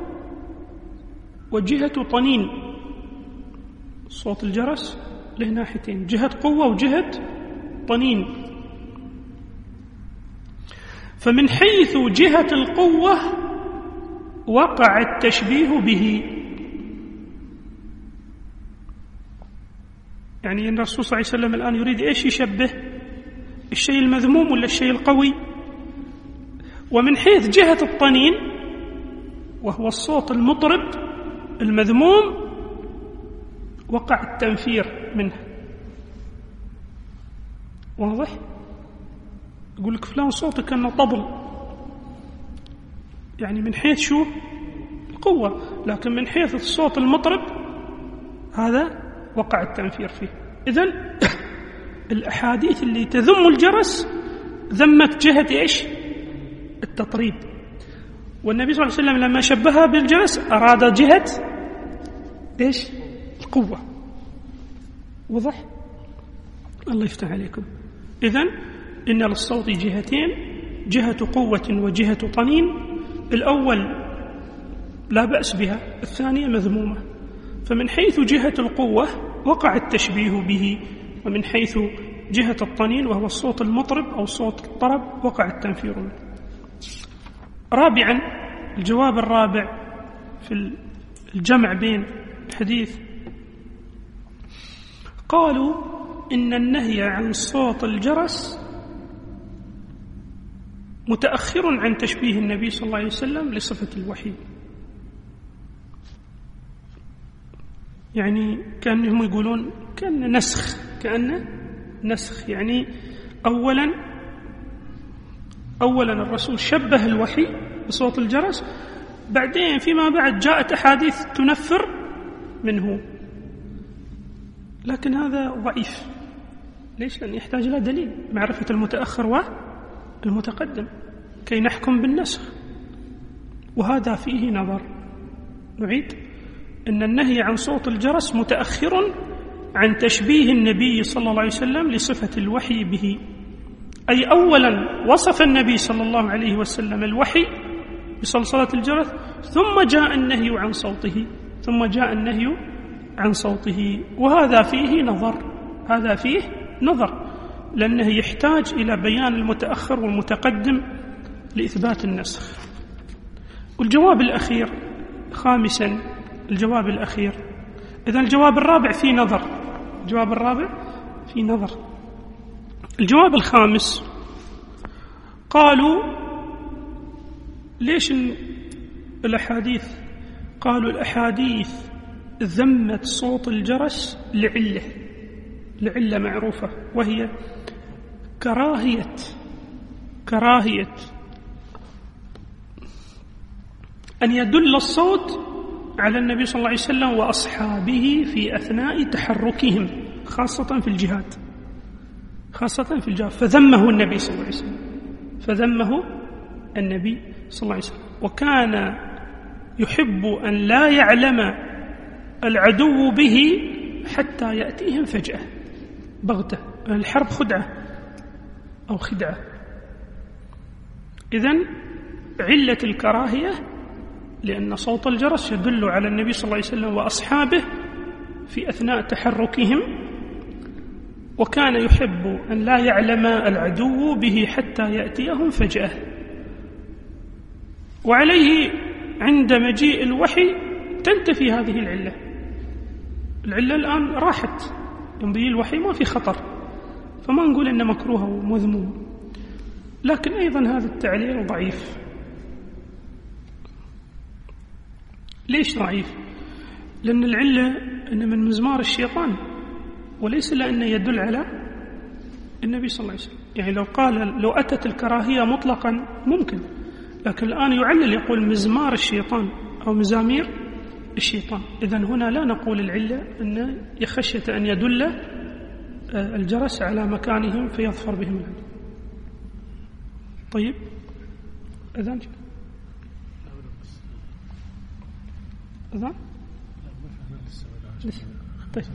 وجهة طنين. صوت الجرس له ناحيتين، جهة قوة وجهة طنين. فمن حيث جهة القوة وقع التشبيه به، يعني الرسول صلى الله عليه وسلم الآن يريد إيش يشبه؟ الشيء المذموم ولا الشيء القوي؟ ومن حيث جهة الطنين وهو الصوت المطرب المذموم وقع التنفير منه. واضح؟ يقول لك فلان صوته كأنه طبل، يعني من حيث شو؟ القوة، لكن من حيث الصوت المطرب هذا وقع التنفير فيه. إذن الأحاديث اللي تذم الجرس ذمت جهة إيش؟ التطريب. والنبي صلى الله عليه وسلم لما شبهها بالجرس أراد جهة إيش؟ القوة. وضح؟ الله يفتح عليكم. إذن إن للصوت جهتين، جهة قوة وجهة طنين. الأول لا بأس بها، الثانية مذمومة. فمن حيث جهة القوة وقع التشبيه به، ومن حيث جهة الطنين وهو الصوت المطرب أو صوت الطرب وقع التنفير منه. رابعا، الجواب الرابع في الجمع بين الحديث، قالوا إن النهي عن صوت الجرس متأخر عن تشبيه النبي صلى الله عليه وسلم لصفة الوحي. يعني كأنهم يقولون كأن نسخ، كأن نسخ، يعني أولا أولا الرسول شبه الوحي بصوت الجرس، بعدين فيما بعد جاءت أحاديث تنفر منه. لكن هذا ضعيف. ليش؟ لأن يحتاج إلى دليل، معرفة المتأخر والمتقدم كي نحكم بالنسخ، وهذا فيه نظر. نعيد: إن النهي عن صوت الجرس متأخر عن تشبيه النبي صلى الله عليه وسلم لصفة الوحي به. أي أولا وصف النبي صلى الله عليه وسلم الوحي بصلصلة الجرس، ثم جاء النهي عن صوته، ثم جاء النهي عن صوته. وهذا فيه نظر، هذا فيه نظر، لأنه يحتاج إلى بيان المتأخر والمتقدم لإثبات النسخ. والجواب الأخير خامسا، الجواب الأخير، إذن الجواب الرابع فيه نظر، الجواب الرابع فيه نظر. الجواب الخامس، قالوا ليش الأحاديث؟ قالوا الأحاديث ذمت صوت الجرس لعلة، لعلة معروفة، وهي كراهية كراهية أن يدل الصوت على النبي صلى الله عليه وسلم وأصحابه في أثناء تحركهم، خاصة في الجهاد، خاصة في الجهاد. فذمه النبي صلى الله عليه وسلم، فذمه النبي صلى الله عليه وسلم. وكان يحب أن لا يعلم العدو به حتى يأتيهم فجأة بغتة. الحرب خدعة أو خدعة. إذن علة الكراهية لأن صوت الجرس يدل على النبي صلى الله عليه وسلم وأصحابه في أثناء تحركهم، وكان يحب أن لا يعلم العدو به حتى يأتيهم فجأة. وعليه عند مجيء الوحي تنتفي هذه العلة. العلة الآن راحت، يمضي الوحي ما في خطر، فما نقول إنه مكروه ومذموم. لكن أيضا هذا التعليل ضعيف. ليش ضعيف؟ لأن العلة أن من مزمار الشيطان، وليس لأنه يدل على النبي صلى الله عليه وسلم. يعني لو قال لو أتت الكراهية مطلقا ممكن، لكن الآن يعلل يقول مزمار الشيطان أو مزامير الشيطان. إذن هنا لا نقول العلة أن يخشى أن يدل الجرس على مكانهم فيظفر بهم العلم. طيب أذان أذان طيب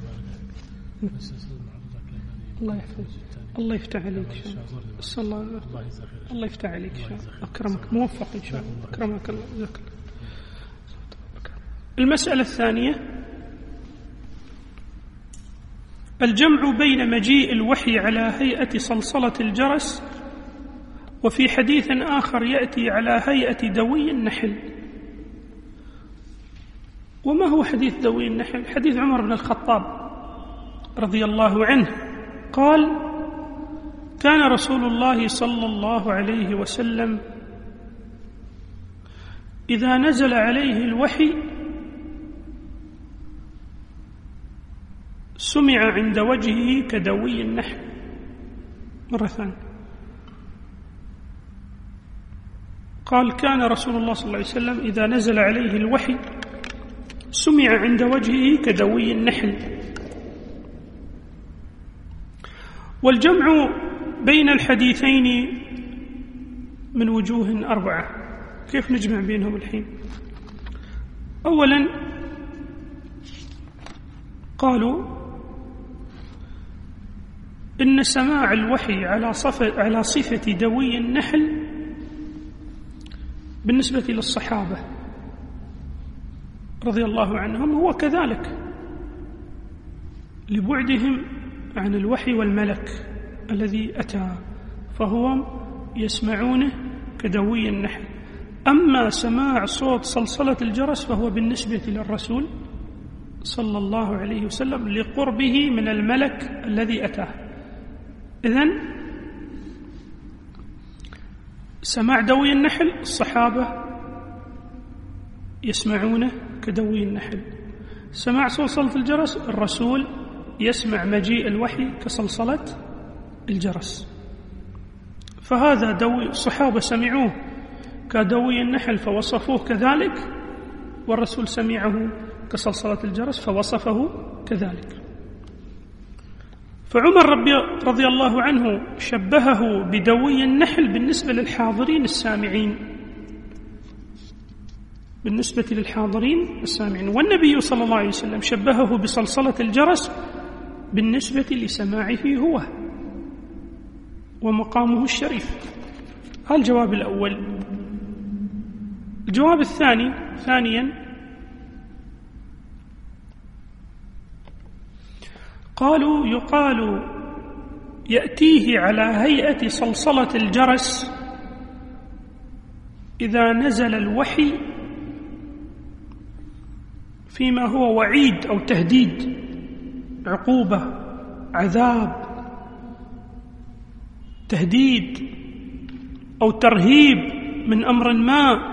الله يحفظك الله يفتح عليك إن شاء الله. الله الله يفتح عليك إن شاء الله. أكرمك موفق إن شاء الله. أكرمك الله جزاك الله. المسألة الثانية الجمع بين مجيء الوحي على هيئة صلصلة الجرس وفي حديث آخر يأتي على هيئة دوي النحل. وما هو حديث دوي النحل؟ حديث عمر بن الخطاب رضي الله عنه قال كان رسول الله صلى الله عليه وسلم إذا نزل عليه الوحي سمع عند وجهه كدوي النحل. مرة ثانية قال كان رسول الله صلى الله عليه وسلم إذا نزل عليه الوحي سمع عند وجهه كدوي النحل. والجمع بين الحديثين من وجوه أربعة. كيف نجمع بينهم الحين؟ أولا قالوا إن سماع الوحي على صفة, على صفة دوي النحل بالنسبة للصحابة رضي الله عنهم هو كذلك لبعدهم عن الوحي والملك الذي أتى، فهو يسمعونه كدوي النحل. أما سماع صوت صلصلة الجرس فهو بالنسبة للرسول صلى الله عليه وسلم لقربه من الملك الذي أتاه. إذن سماع دوي النحل الصحابة يسمعونه كدوي النحل. سماع صلصلة الجرس الرسول يسمع مجيء الوحي كصلصلة الجرس. فهذا دوي الصحابة سمعوه كدوي النحل فوصفوه كذلك، والرسول سمعه كصلصلة الجرس فوصفه كذلك. فعمر ربي رضي الله عنه شبهه بدوي النحل بالنسبة للحاضرين السامعين، بالنسبة للحاضرين السامعين. والنبي صلى الله عليه وسلم شبهه بصلصلة الجرس بالنسبة لسماعه هو ومقامه الشريف. هذا الجواب الأول. الجواب الثاني ثانيا قالوا يقال يأتيه على هيئة صلصلة الجرس إذا نزل الوحي فيما هو وعيد أو تهديد، عقوبة، عذاب، تهديد أو ترهيب من أمر ما.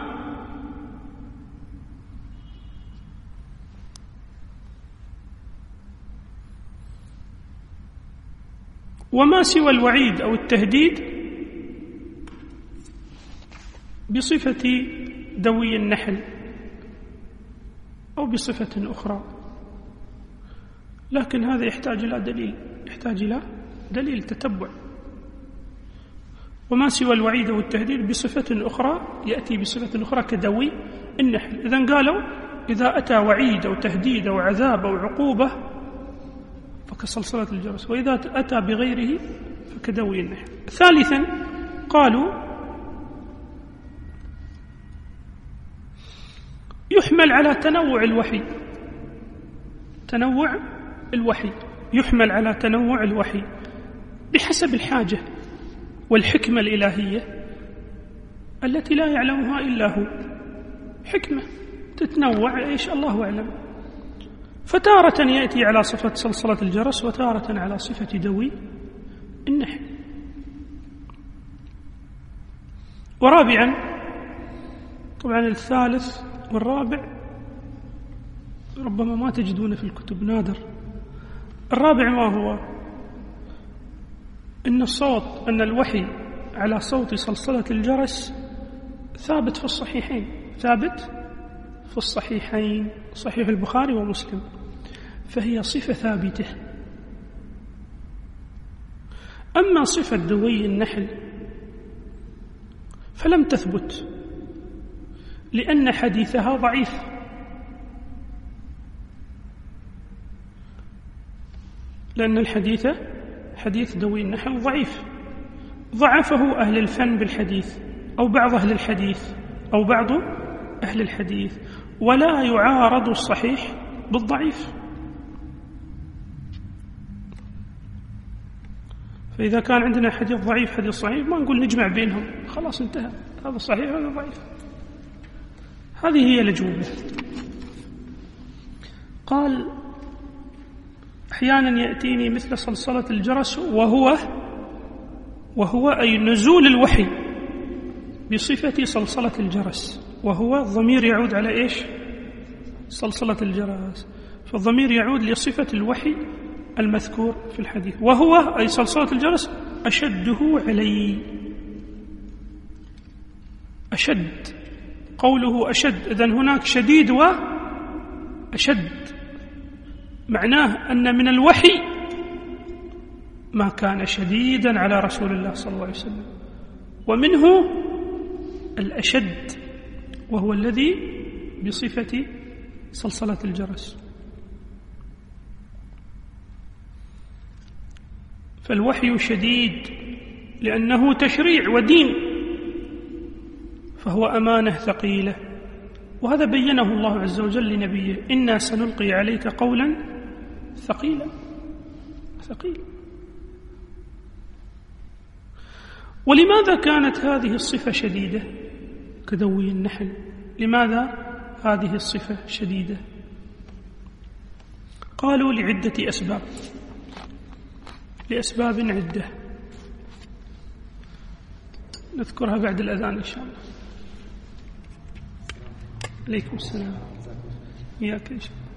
وما سوى الوعيد أو التهديد بصفة دوي النحل أو بصفة أخرى، لكن هذا يحتاج إلى دليل، يحتاج إلى دليل تتبع. وما سوى الوعيد أو التهديد بصفة أخرى يأتي بصفة أخرى كدوي النحل. إذن قالوا إذا أتى وعيد أو تهديد أو عذاب أو عقوبة فكصلصلة الجرس، وإذا أتى بغيره فكدوي النحل. ثالثا قالوا يحمل على تنوع الوحي، تنوع الوحي يحمل على تنوع الوحي بحسب الحاجة والحكمة الإلهية التي لا يعلمها إلا هو. حكمة تتنوع إيش الله أعلم. فتارة يأتي على صفة صلصلة الجرس وتارة على صفة دوي النحل. ورابعا، طبعا الثالث والرابع ربما ما تجدونه في الكتب، نادر. الرابع ما هو؟ إن الصوت أن الوحي على صوت صلصلة الجرس ثابت في الصحيحين، ثابت في الصحيحين، صحيح البخاري ومسلم، فهي صفة ثابتة. أما صفة دوي النحل فلم تثبت، لأن حديثها ضعيف، لأن الحديث حديث دوي النحل ضعيف، ضعفه أهل الفن بالحديث أو بعض أهل الحديث أو بعض أهل الحديث، ولا يعارض الصحيح بالضعيف. فإذا كان عندنا حديث ضعيف حديث صحيح ما نقول نجمع بينهم، خلاص انتهى، هذا صحيح وهذا ضعيف. هذه هي الأجوبة. قال أحيانا يأتيني مثل صلصلة الجرس وهو وهو أي نزول الوحي بصفة صلصلة الجرس، وهو الضمير يعود على إيش؟ صلصلة الجرس، فالضمير يعود لصفة الوحي المذكور في الحديث، وهو أي صلصلة الجرس أشده علي. أشد، قوله أشد، إذن هناك شديد وأشد، معناه أن من الوحي ما كان شديدا على رسول الله صلى الله عليه وسلم، ومنه الأشد وهو الذي بصفة صلصلة الجرس. فالوحي شديد لأنه تشريع ودين، فهو أمانة ثقيلة، وهذا بينه الله عز وجل لنبيه: إنا سنلقي عليك قولا ثقيلا ثقيلا. ولماذا كانت هذه الصفة شديدة كدوي النحل؟ لماذا هذه الصفة شديدة؟ قالوا لعدة أسباب، لأسباب عدة نذكرها بعد الأذان إن شاء الله. عليكم السلام. إياك إن شاء الله.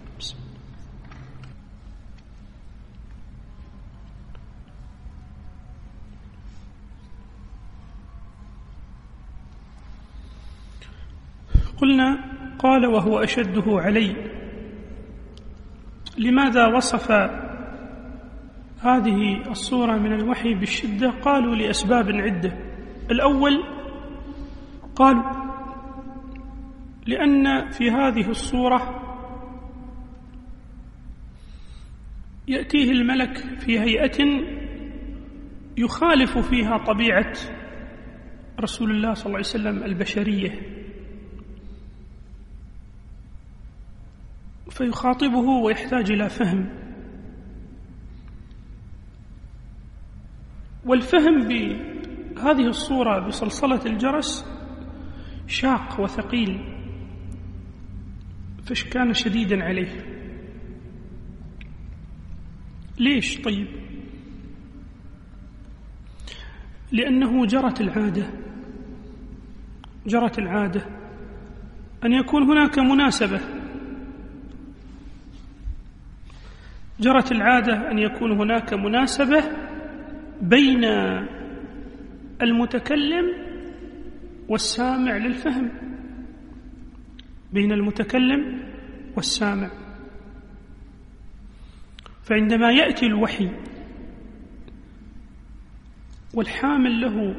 قلنا قال وهو أشده علي. لماذا وصف هذه الصورة من الوحي بالشدة؟ قالوا لأسباب عدة. الأول قالوا لأن في هذه الصورة يأتيه الملك في هيئة يخالف فيها طبيعة رسول الله صلى الله عليه وسلم البشرية، فيخاطبه ويحتاج إلى فهم، والفهم بهذه الصورة بصلصلة الجرس شاق وثقيل، فكان شديدا عليه. ليش؟ طيب لأنه جرت العادة جرت العادة أن يكون هناك مناسبة جرت العادة أن يكون هناك مناسبة بين المتكلم والسامع للفهم، بين المتكلم والسامع. فعندما يأتي الوحي والحامل له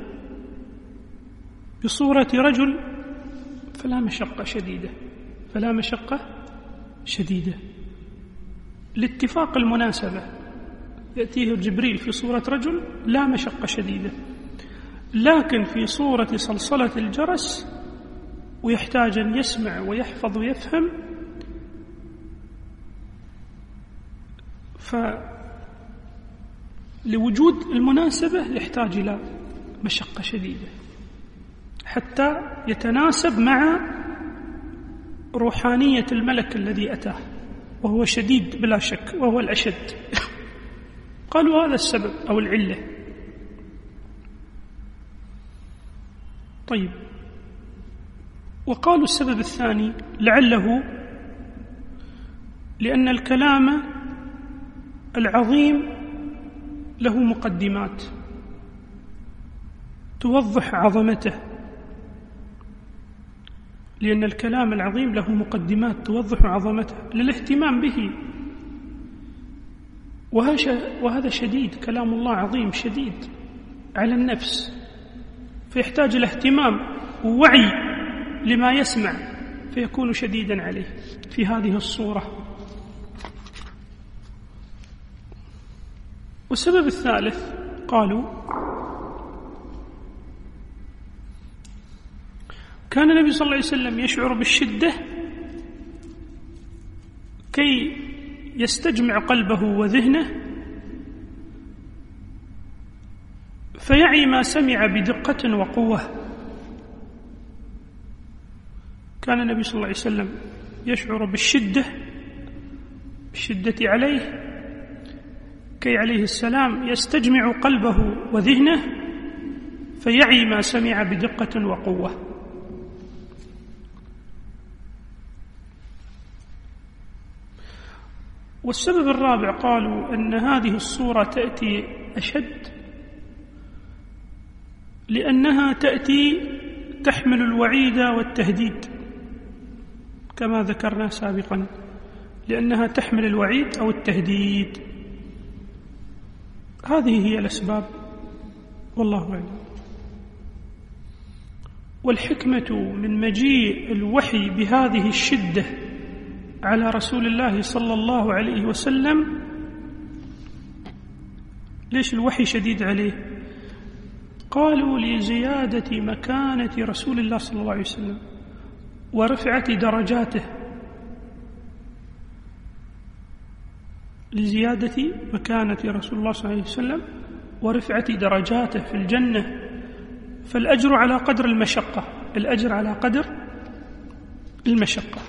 بصورة رجل فلا مشقة شديدة فلا مشقة شديدة لاتفاق المناسبة. يأتيه جبريل في صورة رجل لا مشقة شديدة، لكن في صورة صلصلة الجرس ويحتاج أن يسمع ويحفظ ويفهم، فلوجود المناسبة يحتاج إلى مشقة شديدة حتى يتناسب مع روحانية الملك الذي أتاه، وهو شديد بلا شك، وهو الأشد. قالوا هذا السبب أو العلة. طيب، وقالوا السبب الثاني لعله لأن الكلام العظيم له مقدمات توضح عظمته، لأن الكلام العظيم له مقدمات توضح عظمته للاهتمام به، وهذا شديد، كلام الله عظيم شديد على النفس، فيحتاج إلى اهتمام ووعي لما يسمع، فيكون شديدا عليه في هذه الصورة. والسبب الثالث قالوا كان النبي صلى الله عليه وسلم يشعر بالشدة كي يستجمع قلبه وذهنه فيعي ما سمع بدقة وقوة. كان النبي صلى الله عليه وسلم يشعر بالشدة بالشدة عليه كي عليه السلام يستجمع قلبه وذهنه فيعي ما سمع بدقة وقوة. والسبب الرابع قالوا أن هذه الصورة تأتي أشد لأنها تأتي تحمل الوعيد والتهديد كما ذكرنا سابقا، لأنها تحمل الوعيد أو التهديد. هذه هي الأسباب والله أعلم. والحكمة من مجيء الوحي بهذه الشدة على رسول الله صلى الله عليه وسلم، ليش الوحي شديد عليه؟ قالوا لزيادة مكانة رسول الله صلى الله عليه وسلم ورفعة درجاته، لزيادة مكانة رسول الله صلى الله عليه وسلم ورفعة درجاته في الجنة، فالأجر على قدر المشقة، الأجر على قدر المشقة.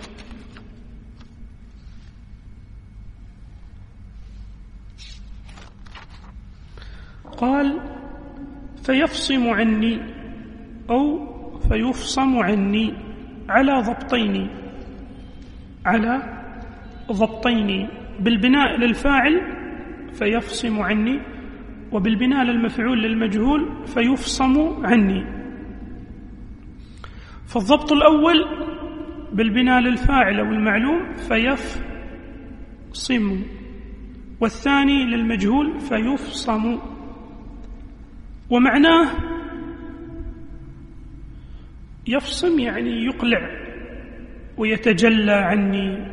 قال فيفصم عني أو فيفصم عني على ضبطين، على ضبطين، بالبناء للفاعل فيفصم عني، وبالبناء للمفعول للمجهول فيفصم عني. فالضبط الأول بالبناء للفاعل أو المعلوم فيفصم، والثاني للمجهول فيفصم. ومعناه يفصم يعني يقلع ويتجلى عني،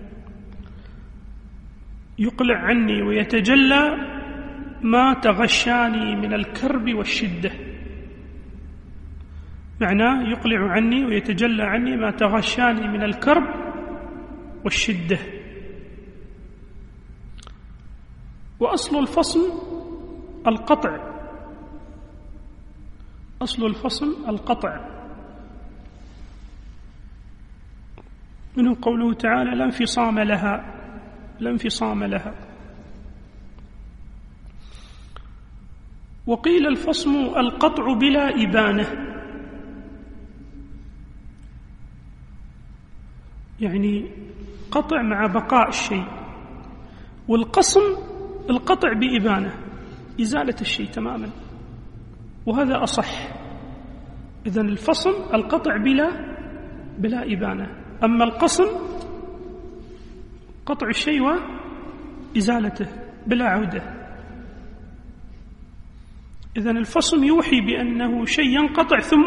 يقلع عني ويتجلى ما تغشاني من الكرب والشدة، معناه يقلع عني ويتجلى عني ما تغشاني من الكرب والشدة. وأصل الفصل القطع، أصل الفصل القطع، منه قوله تعالى لا انفصام لها، لا انفصام لها. وقيل الفصم القطع بلا إبانة، يعني قطع مع بقاء الشيء، والقصم القطع بإبانة، إزالة الشيء تماما، وهذا أصح. إذن الفصم القطع بلا بلا إبانة، أما القصم قطع الشيء وإزالته بلا عودة. إذن الفصم يوحي بأنه شيء ينقطع ثم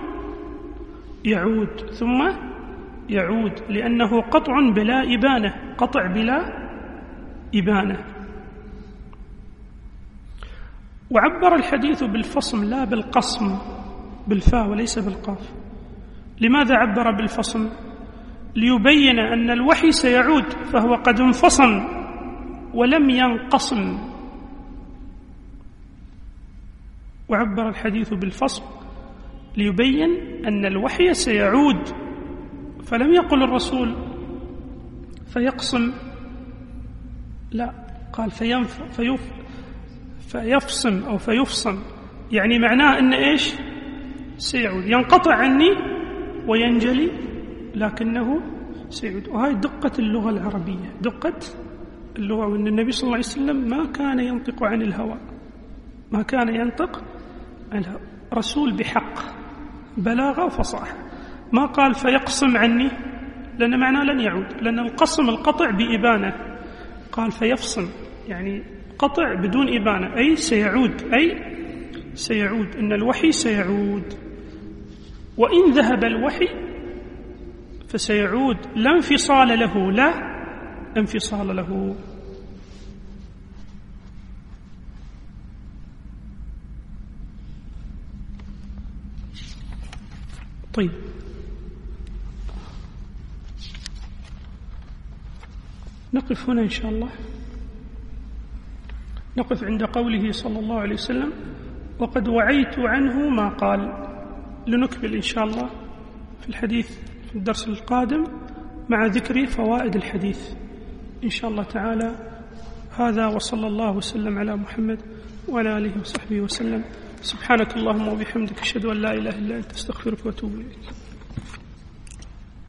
يعود، ثم يعود، لأنه قطع بلا إبانة، قطع بلا إبانة. وعبر الحديث بالفصم لا بالقصم بالفاء وليس بالقاف. لماذا عبر بالفصم؟ ليبين أن الوحي سيعود، فهو قد انفصم ولم ينقصم. وعبر الحديث بالفصم ليبين أن الوحي سيعود، فلم يقل الرسول فيقصم، لا، قال فينف فيف فيفصم أو فيفصم، يعني معناه أن إيش؟ سيعود، ينقطع عني وينجلي لكنه سيعود. وهي دقة اللغة العربية، دقة اللغة، وأن النبي صلى الله عليه وسلم ما كان ينطق عن الهوى، ما كان ينطق عن الهوى، رسول بحق، بلاغة وفصاحة. ما قال فيقسم عني، لأن معناه لن يعود، لأن القسم القطع بإبانة، قال فيفصم يعني قطع بدون إبانة، أي سيعود، أي سيعود، إن الوحي سيعود. وإن ذهب الوحي فسيعود، لا انفصال له، لا انفصال له. طيب، نقف هنا إن شاء الله، نقف عند قوله صلى الله عليه وسلم وقد وعيت عنه ما قال. لنكمل إن شاء الله في الحديث في الدرس القادم مع ذكر فوائد الحديث إن شاء الله تعالى. هذا وصلى الله وسلم على محمد وعلى آله وصحبه وسلم. سبحانك اللهم وبحمدك، أشهد أن لا إله إلا أنت، أستغفرك وأتوب إليك.